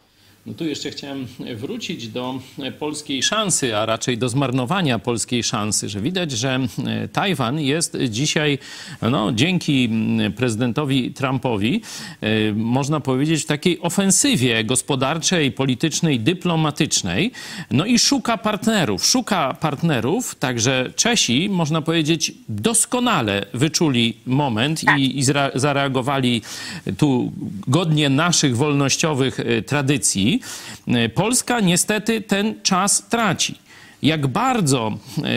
No tu jeszcze chciałem wrócić do polskiej szansy, a raczej do zmarnowania polskiej szansy, że widać, że Tajwan jest dzisiaj, no, dzięki prezydentowi Trumpowi, można powiedzieć, w takiej ofensywie gospodarczej, politycznej, dyplomatycznej, no i szuka partnerów. Szuka partnerów, także Czesi, można powiedzieć, doskonale wyczuli moment i, i zareagowali tu godnie naszych wolnościowych tradycji. Polska niestety ten czas traci. Jak bardzo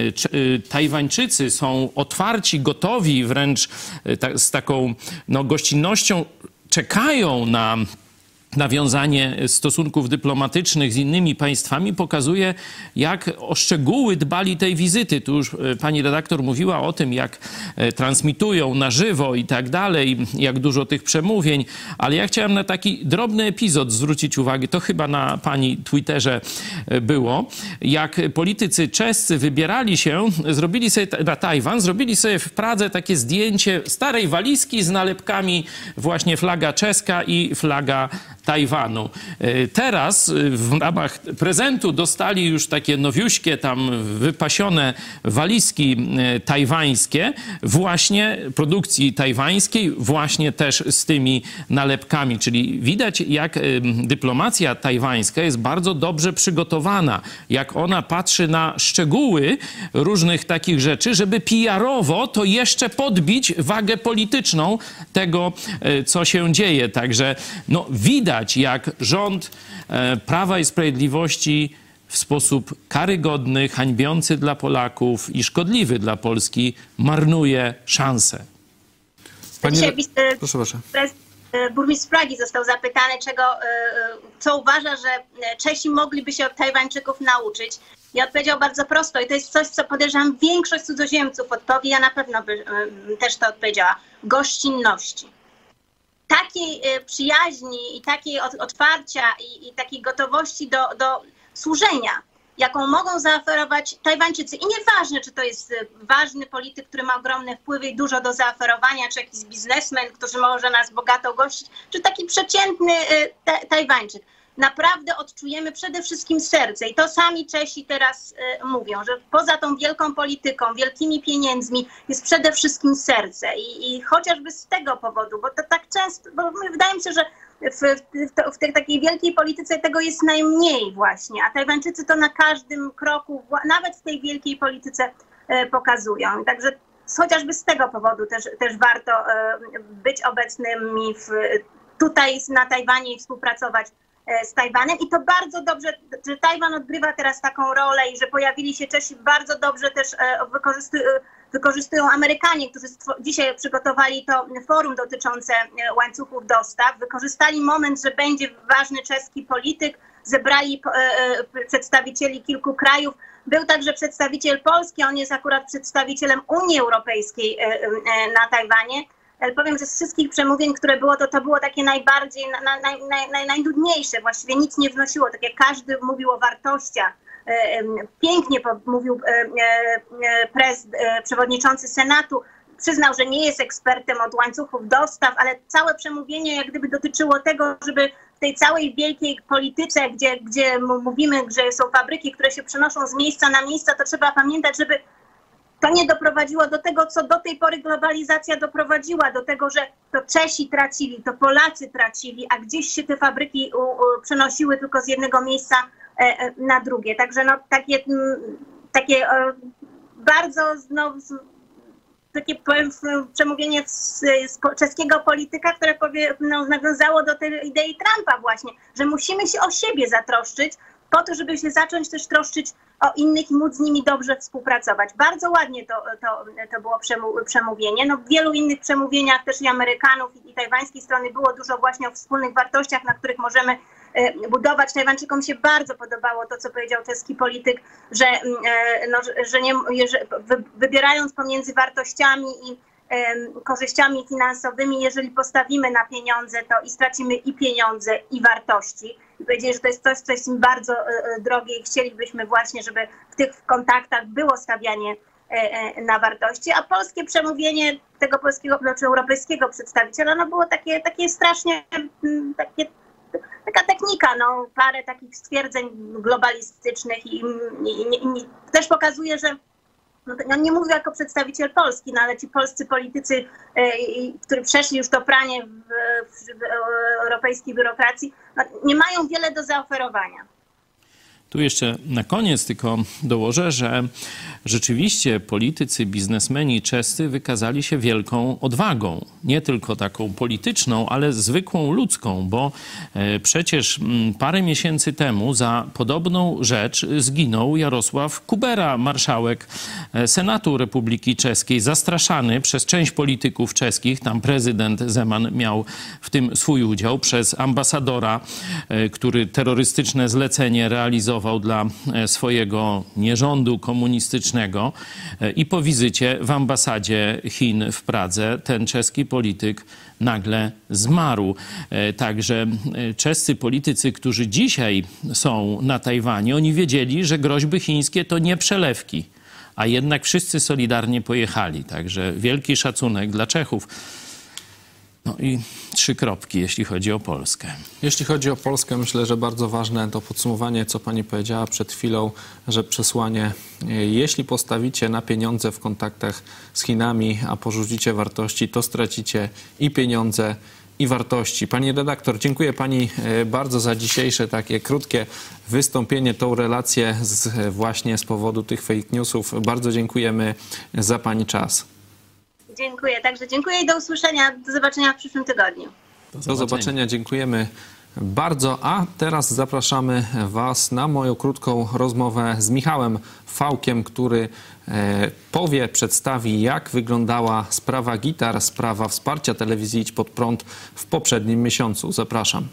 Tajwańczycy są otwarci, gotowi, wręcz z taką no, gościnnością czekają na nawiązanie stosunków dyplomatycznych z innymi państwami pokazuje, jak o szczegóły dbali tej wizyty. Tu już pani redaktor mówiła o tym, jak transmitują na żywo i tak dalej, jak dużo tych przemówień, ale ja chciałem na taki drobny epizod zwrócić uwagę, to chyba na pani Twitterze było, jak politycy czescy wybierali się, zrobili sobie na Tajwan, zrobili sobie w Pradze takie zdjęcie starej walizki z nalepkami właśnie flaga czeska i flaga Tajwanu. Teraz w ramach prezentu dostali już takie nowiuśkie, tam wypasione walizki tajwańskie, właśnie produkcji tajwańskiej, właśnie też z tymi nalepkami. Czyli widać, jak dyplomacja tajwańska jest bardzo dobrze przygotowana, jak ona patrzy na szczegóły różnych takich rzeczy, żeby P R-owo to jeszcze podbić wagę polityczną tego, co się dzieje. Także no, widać, jak rząd e, Prawa i Sprawiedliwości w sposób karygodny, hańbiący dla Polaków i szkodliwy dla Polski marnuje szansę. Pani... Dzisiaj proszę, proszę. Burmistrz Pragi został zapytany, czego, co uważa, że Czesi mogliby się od Tajwańczyków nauczyć. I odpowiedział bardzo prosto, i to jest coś, co podejrzewam większość cudzoziemców odpowie, ja na pewno by też to odpowiedziała. Gościnności. Takiej przyjaźni i takiej otwarcia i, i takiej gotowości do, do służenia, jaką mogą zaoferować Tajwańczycy. I nieważne, czy to jest ważny polityk, który ma ogromne wpływy i dużo do zaoferowania, czy jakiś biznesmen, który może nas bogato gościć, czy taki przeciętny ta, Tajwańczyk. Naprawdę odczujemy przede wszystkim serce i to sami Czesi teraz y, mówią, że poza tą wielką polityką, wielkimi pieniędzmi jest przede wszystkim serce i, i chociażby z tego powodu, bo to tak często, bo wydaje mi się, że w, w, to, w tej takiej wielkiej polityce tego jest najmniej właśnie, a Tajwańczycy to na każdym kroku, nawet w tej wielkiej polityce y, pokazują. Także chociażby z tego powodu też, też warto y, być obecnymi w, tutaj na Tajwanie i współpracować z Tajwanem i to bardzo dobrze, że Tajwan odgrywa teraz taką rolę i że pojawili się Czesi, bardzo dobrze też wykorzystują, wykorzystują Amerykanie, którzy dzisiaj przygotowali to forum dotyczące łańcuchów dostaw, wykorzystali moment, że będzie ważny czeski polityk, zebrali przedstawicieli kilku krajów, był także przedstawiciel Polski, on jest akurat przedstawicielem Unii Europejskiej na Tajwanie. Powiem, że z wszystkich przemówień, które było, to to było takie najbardziej, na, na, naj, naj, najnudniejsze. Właściwie nic nie wnosiło. Tak jak każdy mówił o wartościach. Pięknie mówił prez, przewodniczący Senatu. Przyznał, że nie jest ekspertem od łańcuchów dostaw, ale całe przemówienie jak gdyby dotyczyło tego, żeby w tej całej wielkiej polityce, gdzie, gdzie mówimy, że są fabryki, które się przenoszą z miejsca na miejsce, to trzeba pamiętać, żeby to nie doprowadziło do tego, co do tej pory globalizacja doprowadziła, do tego, że to Czesi tracili, to Polacy tracili, a gdzieś się te fabryki u, u, przenosiły tylko z jednego miejsca e, e, na drugie. Także no, takie, m, takie e, bardzo no, takie powiem, przemówienie z, z czeskiego polityka, które powie, no, nawiązało do tej idei Trumpa właśnie, że musimy się o siebie zatroszczyć, po to, żeby się zacząć też troszczyć o innych i móc z nimi dobrze współpracować. Bardzo ładnie to, to, to było przemówienie. No, w wielu innych przemówieniach też i Amerykanów i, i tajwańskiej strony było dużo właśnie o wspólnych wartościach, na których możemy e, budować. Tajwańczykom się bardzo podobało to, co powiedział czeski polityk, że, e, no, że, nie, że wy, wybierając pomiędzy wartościami i korzyściami finansowymi, jeżeli postawimy na pieniądze, to i stracimy i pieniądze, i wartości. I powiedzieli, że to jest coś, co jest im bardzo drogie i chcielibyśmy właśnie, żeby w tych kontaktach było stawianie na wartości, a polskie przemówienie tego polskiego, czy europejskiego przedstawiciela, no było takie, takie strasznie, takie, taka technika, no parę takich stwierdzeń globalistycznych i, i, i, i też pokazuje, że no, no nie mówię jako przedstawiciel Polski, no ale ci polscy politycy, e, którzy przeszli już to pranie w, w, w europejskiej biurokracji, no, nie mają wiele do zaoferowania. Tu jeszcze na koniec tylko dołożę, że rzeczywiście politycy, biznesmeni czescy wykazali się wielką odwagą. Nie tylko taką polityczną, ale zwykłą ludzką, bo przecież parę miesięcy temu za podobną rzecz zginął Jarosław Kubera, marszałek Senatu Republiki Czeskiej, zastraszany przez część polityków czeskich. Tam prezydent Zeman miał w tym swój udział, przez ambasadora, który terrorystyczne zlecenie realizował dla swojego nierządu komunistycznego, i po wizycie w ambasadzie Chin w Pradze ten czeski polityk nagle zmarł. Także czescy politycy, którzy dzisiaj są na Tajwanie, oni wiedzieli, że groźby chińskie to nie przelewki, a jednak wszyscy solidarnie pojechali. Także wielki szacunek dla Czechów. No i trzy kropki, jeśli chodzi o Polskę. Jeśli chodzi o Polskę, myślę, że bardzo ważne to podsumowanie, co pani powiedziała przed chwilą, że przesłanie, jeśli postawicie na pieniądze w kontaktach z Chinami, a porzucicie wartości, to stracicie i pieniądze, i wartości. Pani redaktor, dziękuję pani bardzo za dzisiejsze takie krótkie wystąpienie, tą relację z, właśnie z powodu tych fake newsów. Bardzo dziękujemy za pani czas. Dziękuję, także dziękuję i do usłyszenia. Do zobaczenia w przyszłym tygodniu. Do zobaczenia, do zobaczenia. Dziękujemy bardzo. A teraz zapraszamy was na moją krótką rozmowę z Michałem Fałkiem, który e, powie, przedstawi, jak wyglądała sprawa gitar, sprawa wsparcia telewizji Idź Pod Prąd w poprzednim miesiącu. Zapraszam.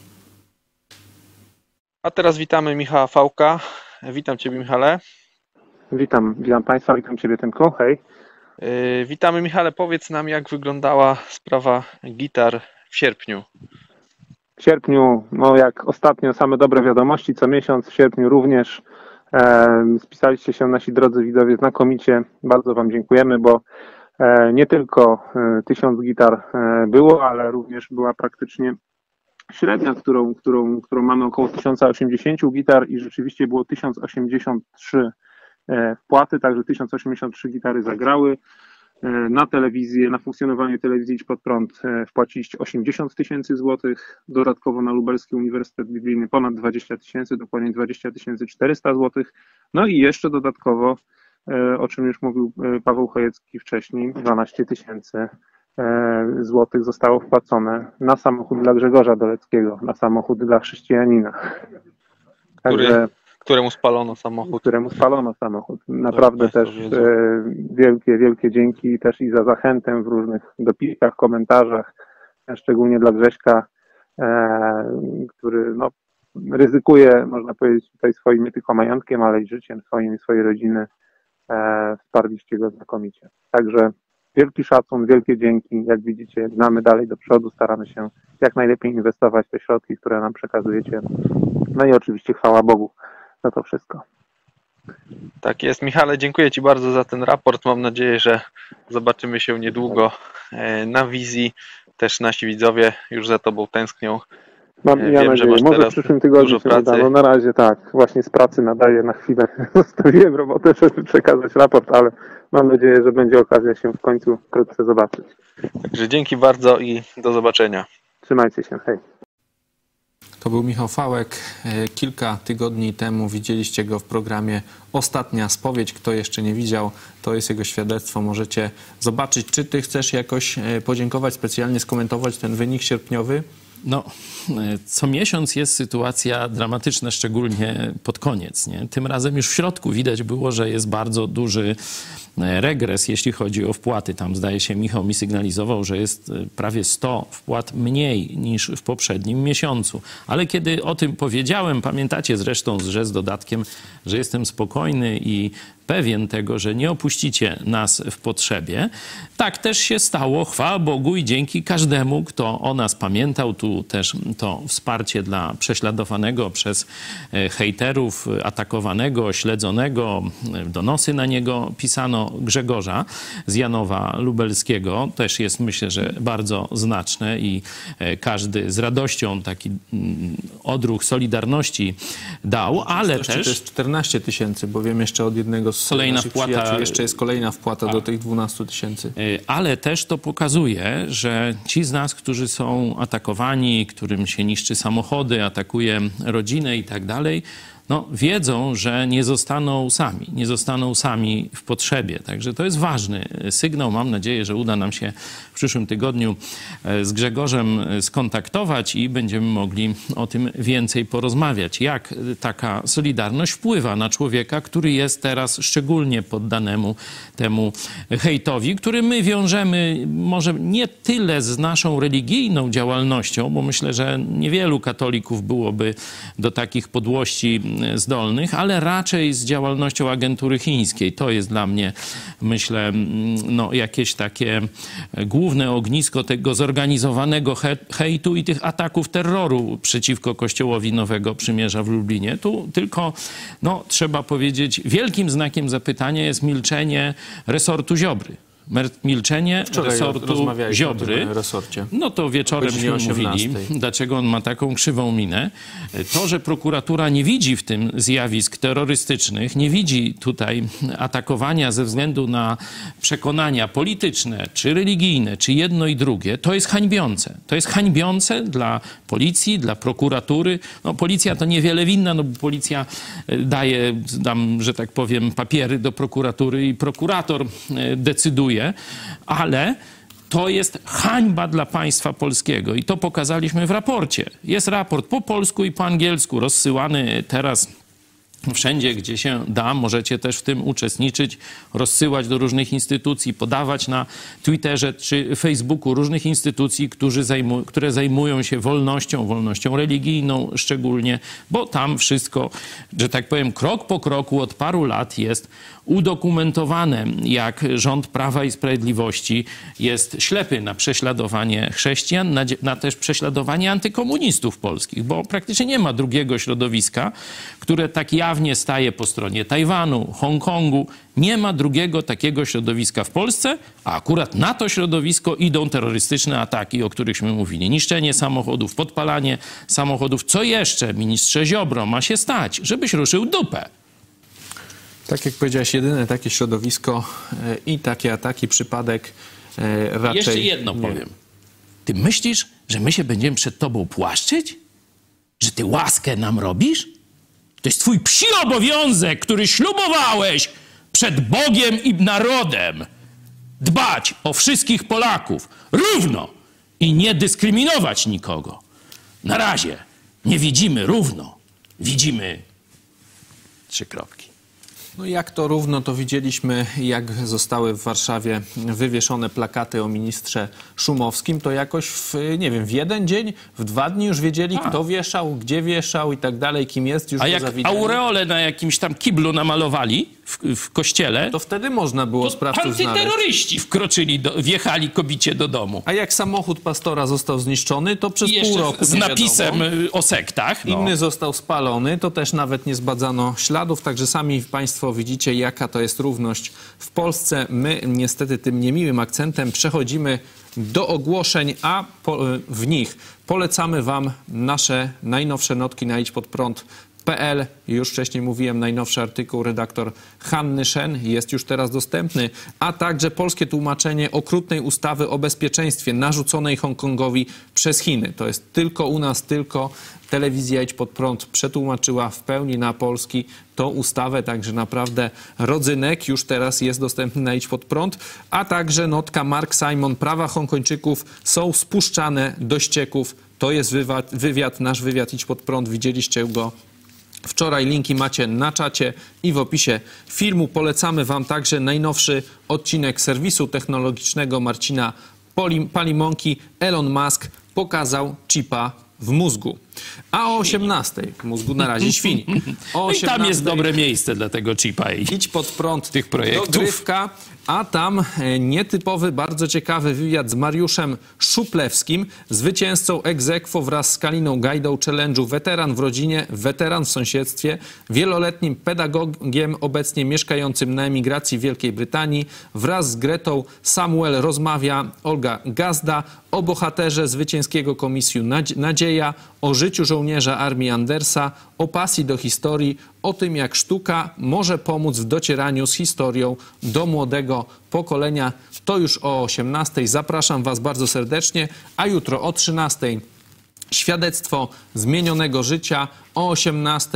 A teraz witamy Michała Fałka. Witam ciebie, Michale. Witam, witam państwa, witam ciebie, Tymku. Hej. Yy, witamy, Michale. Powiedz nam, jak wyglądała sprawa gitar w sierpniu. W sierpniu, no jak ostatnio, same dobre wiadomości, co miesiąc, w sierpniu również e, spisaliście się nasi drodzy widzowie znakomicie. Bardzo wam dziękujemy, bo e, nie tylko e, tysiąc gitar e, było, ale również była praktycznie średnia, którą, którą, którą mamy około tysiąc osiemdziesiąt gitar i rzeczywiście było tysiąc osiemdziesiąt trzy wpłaty, także tysiąc osiemdziesiąt trzy gitary zagrały. Na telewizję, na funkcjonowanie telewizji Idź Pod Prąd wpłaciliście osiemdziesiąt tysięcy złotych, dodatkowo na Lubelski Uniwersytet Biblijny ponad dwadzieścia tysięcy, dokładnie dwadzieścia tysięcy czterysta złotych. No i jeszcze dodatkowo, o czym już mówił Paweł Chojecki wcześniej, dwanaście tysięcy złotych zostało wpłacone na samochód dla Grzegorza Doleckiego, na samochód dla chrześcijanina. Także Który... Któremu spalono samochód. Któremu spalono samochód. Naprawdę też e, wielkie, wielkie dzięki też i za zachętę w różnych dopisach, komentarzach, szczególnie dla Grześka, e, który no, ryzykuje, można powiedzieć, tutaj swoim nie tylko majątkiem, ale i życiem swoim i swojej rodziny. E, wsparliście go znakomicie. Także wielki szacun, wielkie dzięki. Jak widzicie, gnamy dalej do przodu, staramy się jak najlepiej inwestować te środki, które nam przekazujecie. No i oczywiście chwała Bogu za to wszystko. Tak jest. Michale, dziękuję ci bardzo za ten raport. Mam nadzieję, że zobaczymy się niedługo na wizji. Też nasi widzowie już za tobą tęsknią. Mam ja Wiem, nadzieję. Może w przyszłym tygodniu się uda. No na razie tak. Właśnie z pracy nadaję na chwilę. Zostawiłem robotę, żeby przekazać raport, ale mam nadzieję, że będzie okazja się w końcu wkrótce zobaczyć. Także dzięki bardzo i do zobaczenia. Trzymajcie się. Hej. To był Michał Fałek. Kilka tygodni temu widzieliście go w programie Ostatnia Spowiedź. Kto jeszcze nie widział, to jest jego świadectwo. Możecie zobaczyć. Czy ty chcesz jakoś podziękować, specjalnie skomentować ten wynik sierpniowy? No, co miesiąc jest sytuacja dramatyczna, szczególnie pod koniec, nie? Tym razem już w środku widać było, że jest bardzo duży regres, jeśli chodzi o wpłaty. Tam, zdaje się, Michał mi sygnalizował, że jest prawie sto wpłat mniej niż w poprzednim miesiącu. Ale kiedy o tym powiedziałem, pamiętacie zresztą, że z dodatkiem, że jestem spokojny i pewien tego, że nie opuścicie nas w potrzebie. Tak też się stało, chwała Bogu i dzięki każdemu, kto o nas pamiętał. Tu też to wsparcie dla prześladowanego przez hejterów, atakowanego, śledzonego, donosy na niego pisano Grzegorza z Janowa Lubelskiego. Też jest, myślę, że bardzo znaczne i każdy z radością taki odruch solidarności dał, ale też... To jest czternaście tysięcy, bo wiem jeszcze od jednego z kolejna wpłata. Jeszcze jest kolejna wpłata a, do tych dwunastu tysięcy. Ale też to pokazuje, że ci z nas, którzy są atakowani, którym się niszczy samochody, atakuje rodzinę i tak dalej, no, wiedzą, że nie zostaną sami, nie zostaną sami w potrzebie. Także to jest ważny sygnał. Mam nadzieję, że uda nam się w przyszłym tygodniu z Grzegorzem skontaktować i będziemy mogli o tym więcej porozmawiać. Jak taka solidarność wpływa na człowieka, który jest teraz szczególnie poddanemu temu hejtowi, który my wiążemy może nie tyle z naszą religijną działalnością, bo myślę, że niewielu katolików byłoby do takich podłości zdolnych, ale raczej z działalnością agentury chińskiej. To jest dla mnie, myślę, no, jakieś takie główne ognisko tego zorganizowanego he hejtu i tych ataków terroru przeciwko Kościołowi Nowego Przymierza w Lublinie. Tu tylko, no, trzeba powiedzieć, wielkim znakiem zapytania jest milczenie resortu Ziobry. Milczenie Wczoraj resortu Ziobry. Resorcie. No to wieczorem się mówili, dlaczego on ma taką krzywą minę. To, że prokuratura nie widzi w tym zjawisk terrorystycznych, nie widzi tutaj atakowania ze względu na przekonania polityczne, czy religijne, czy jedno i drugie, to jest hańbiące. To jest hańbiące dla policji, dla prokuratury. No, policja to niewiele winna, no bo policja daje, tam, że tak powiem, papiery do prokuratury i prokurator decyduje, ale to jest hańba dla państwa polskiego i to pokazaliśmy w raporcie. Jest raport po polsku i po angielsku rozsyłany teraz wszędzie, gdzie się da. Możecie też w tym uczestniczyć, rozsyłać do różnych instytucji, podawać na Twitterze czy Facebooku różnych instytucji, którzy zajmu, które zajmują się wolnością, wolnością religijną szczególnie, bo tam wszystko, że tak powiem, krok po kroku od paru lat jest udokumentowane, jak rząd Prawa i Sprawiedliwości jest ślepy na prześladowanie chrześcijan, na, na też prześladowanie antykomunistów polskich, bo praktycznie nie ma drugiego środowiska, które tak jawnie staje po stronie Tajwanu, Hongkongu. Nie ma drugiego takiego środowiska w Polsce, a akurat na to środowisko idą terrorystyczne ataki, o którychśmy mówili. Niszczenie samochodów, podpalanie samochodów. Co jeszcze, ministrze Ziobro, ma się stać, żebyś ruszył dupę? Tak jak powiedziałeś, jedyne takie środowisko e, i takie ataki, przypadek e, raczej... Jeszcze jedno nie. powiem. Ty myślisz, że my się będziemy przed tobą płaszczyć? Że ty łaskę nam robisz? To jest twój psi obowiązek, który ślubowałeś przed Bogiem i narodem. Dbać o wszystkich Polaków równo i nie dyskryminować nikogo. Na razie nie widzimy równo, widzimy trzy kropki. No jak to równo, to widzieliśmy, jak zostały w Warszawie wywieszone plakaty o ministrze Szumowskim, to jakoś w, nie wiem, w jeden dzień, w dwa dni już wiedzieli, A. kto wieszał, gdzie wieszał i tak dalej, kim jest, już A go jak zawidzieli. aureole na jakimś tam kiblu namalowali w, w kościele, to wtedy można było sprawców znaleźć. Antyterroryści wkroczyli, do, wjechali kobicie do domu. A jak samochód pastora został zniszczony, to przez pół roku z napisem wiadomo. o sektach. No. Inny został spalony, to też nawet nie zbadano śladów, także sami państwo widzicie, jaka to jest równość w Polsce. My niestety tym niemiłym akcentem przechodzimy do ogłoszeń, a po, w nich polecamy wam nasze najnowsze notki na idź pod prąd kropka p l. Już wcześniej mówiłem, najnowszy artykuł redaktor Hanny Shen jest już teraz dostępny, a także polskie tłumaczenie okrutnej ustawy o bezpieczeństwie narzuconej Hongkongowi przez Chiny. To jest tylko u nas, tylko telewizja Idź Pod Prąd przetłumaczyła w pełni na polski tą ustawę, także naprawdę rodzynek już teraz jest dostępny na Idź Pod Prąd, a także notka Mark Simon, prawa Hongkończyków są spuszczane do ścieków. To jest wywiad, wywiad, nasz wywiad Idź Pod Prąd, widzieliście go wczoraj, linki macie na czacie i w opisie filmu. Polecamy wam także najnowszy odcinek serwisu technologicznego Marcina Palimonki. Elon Musk pokazał chipa w mózgu. A o osiemnastej, w mózgu na razie świni. O I tam jest dobre miejsce dla tego chipa. I Idź Pod Prąd tych projektów. Dogrywka, a tam nietypowy, bardzo ciekawy wywiad z Mariuszem Szuplewskim, zwycięzcą ex aequo wraz z Kaliną Gajdą challenge'u Weteran w rodzinie, weteran w sąsiedztwie, wieloletnim pedagogiem obecnie mieszkającym na emigracji w Wielkiej Brytanii. Wraz z Gretą Samuel rozmawia Olga Gazda o bohaterze zwycięskiego komisju Nadzieja, o życiu żołnierza armii Andersa, o pasji do historii, o tym, jak sztuka może pomóc w docieraniu z historią do młodego pokolenia. To już o osiemnastej. Zapraszam was bardzo serdecznie, a jutro o trzynastej świadectwo zmienionego życia, o osiemnastej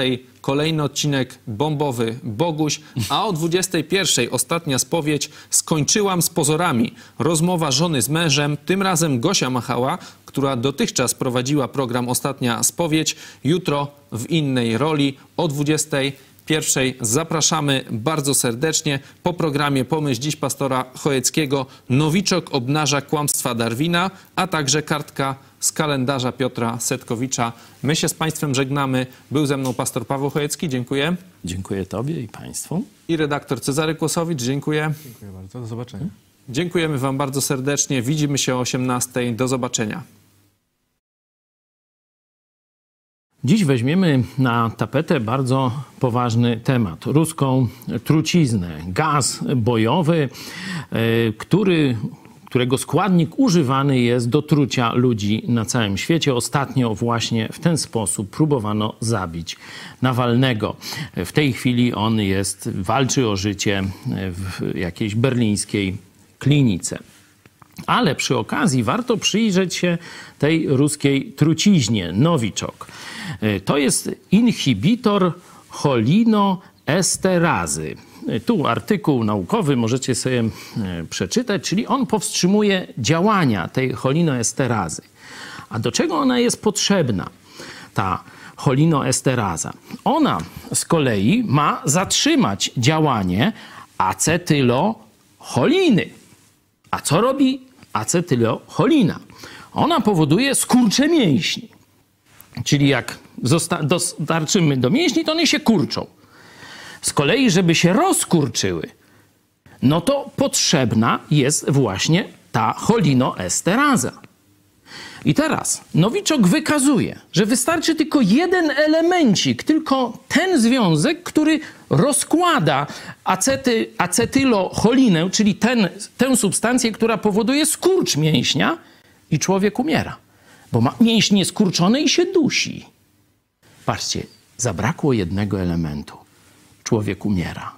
kolejny odcinek bombowy Boguś, a o dwudziestej pierwszej ostatnia spowiedź Skończyłam z pozorami. Rozmowa żony z mężem, tym razem Gosia Machała, która dotychczas prowadziła program Ostatnia spowiedź. Jutro w innej roli o dwudziestej pierwszej zapraszamy bardzo serdecznie. Po programie Pomyśl dziś pastora Chojeckiego Nowiczok obnaża kłamstwa Darwina, a także kartka z kalendarza Piotra Setkowicza. My się z Państwem żegnamy. Był ze mną pastor Paweł Chojecki. Dziękuję. Dziękuję Tobie i Państwu. I redaktor Cezary Kłosowicz. Dziękuję. Dziękuję bardzo. Do zobaczenia. Dziękujemy Wam bardzo serdecznie. Widzimy się o osiemnastej. Do zobaczenia. Dziś weźmiemy na tapetę bardzo poważny temat. Ruską truciznę. Gaz bojowy, który, którego składnik używany jest do trucia ludzi na całym świecie. Ostatnio właśnie w ten sposób próbowano zabić Nawalnego. W tej chwili on jest, walczy o życie w jakiejś berlińskiej klinice. Ale przy okazji warto przyjrzeć się tej ruskiej truciźnie, Nowiczok. To jest inhibitor cholinoesterazy. Tu artykuł naukowy możecie sobie przeczytać, czyli on powstrzymuje działania tej cholinoesterazy. A do czego ona jest potrzebna, ta cholinoesteraza? Ona z kolei ma zatrzymać działanie acetylocholiny. A co robi acetylocholina? Ona powoduje skurcze mięśni. Czyli jak dostarczymy do mięśni, to one się kurczą. Z kolei, żeby się rozkurczyły, no to potrzebna jest właśnie ta cholinoesteraza. I teraz Nowiczok wykazuje, że wystarczy tylko jeden elemencik, tylko ten związek, który rozkłada acety, acetylocholinę, czyli ten, tę substancję, która powoduje skurcz mięśnia i człowiek umiera. Bo ma mięśnie skurczone i się dusi. Patrzcie, zabrakło jednego elementu. Człowiek umiera.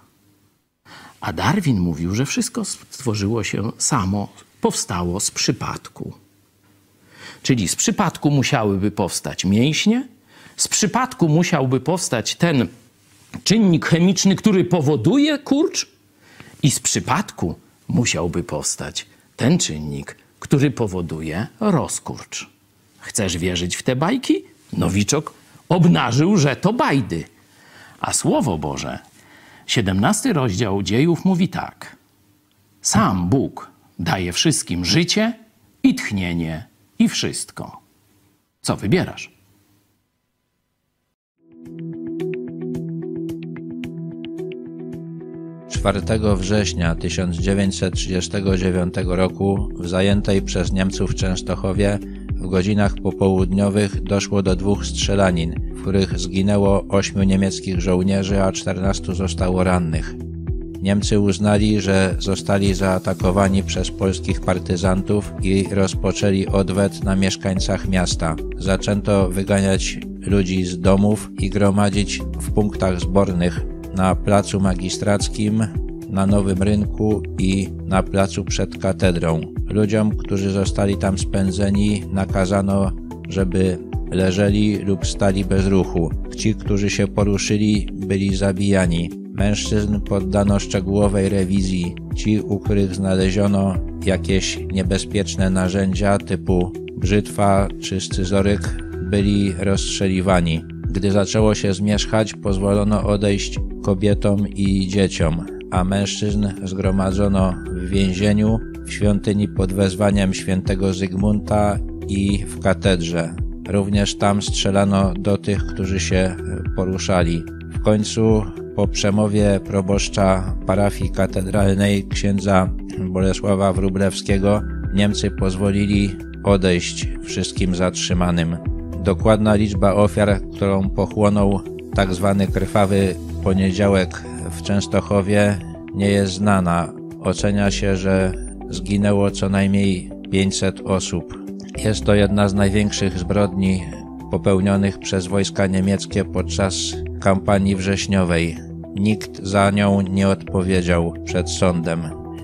A Darwin mówił, że wszystko stworzyło się samo, powstało z przypadku. Czyli z przypadku musiałyby powstać mięśnie, z przypadku musiałby powstać ten czynnik chemiczny, który powoduje kurcz i z przypadku musiałby powstać ten czynnik, który powoduje rozkurcz. Chcesz wierzyć w te bajki? Nowiczok obnażył, że to bajdy. A Słowo Boże, siedemnasty rozdział Dziejów mówi tak. Sam Bóg daje wszystkim życie i tchnienie i wszystko. Co wybierasz? czwartego września tysiąc dziewięćset trzydziestego dziewiątego roku w zajętej przez Niemców Częstochowie w godzinach popołudniowych doszło do dwóch strzelanin, w których zginęło ośmiu niemieckich żołnierzy, a czternastu zostało rannych. Niemcy uznali, że zostali zaatakowani przez polskich partyzantów i rozpoczęli odwet na mieszkańcach miasta. Zaczęto wyganiać ludzi z domów i gromadzić w punktach zbornych na Placu Magistrackim, na Nowym Rynku i na placu przed katedrą. Ludziom, którzy zostali tam spędzeni, nakazano, żeby leżeli lub stali bez ruchu. Ci, którzy się poruszyli, byli zabijani. Mężczyzn poddano szczegółowej rewizji. Ci, u których znaleziono jakieś niebezpieczne narzędzia typu brzytwa czy scyzoryk, byli rozstrzeliwani. Gdy zaczęło się zmierzchać, pozwolono odejść kobietom i dzieciom, a mężczyzn zgromadzono w więzieniu, w świątyni pod wezwaniem świętego Zygmunta i w katedrze. Również tam strzelano do tych, którzy się poruszali. W końcu po przemowie proboszcza parafii katedralnej księdza Bolesława Wróblewskiego Niemcy pozwolili odejść wszystkim zatrzymanym. Dokładna liczba ofiar, którą pochłonął tak zwany krwawy poniedziałek w Częstochowie, nie jest znana. Ocenia się, że zginęło co najmniej pięćset osób. Jest to jedna z największych zbrodni popełnionych przez wojska niemieckie podczas kampanii wrześniowej. Nikt za nią nie odpowiedział przed sądem.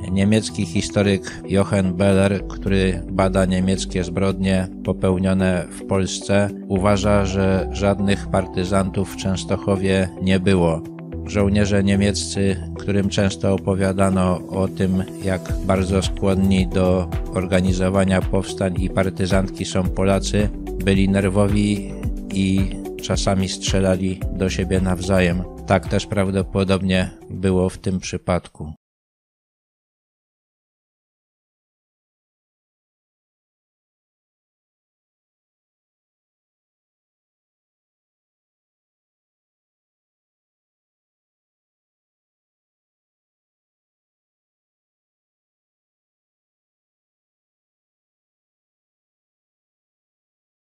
niemiecki historyk Jochen Beller, który bada niemieckie zbrodnie popełnione w Polsce, uważa, że żadnych partyzantów w Częstochowie nie było. Żołnierze niemieccy, którym często opowiadano o tym, jak bardzo skłonni do organizowania powstań i partyzantki są Polacy, byli nerwowi i czasami strzelali do siebie nawzajem. Tak też prawdopodobnie było w tym przypadku.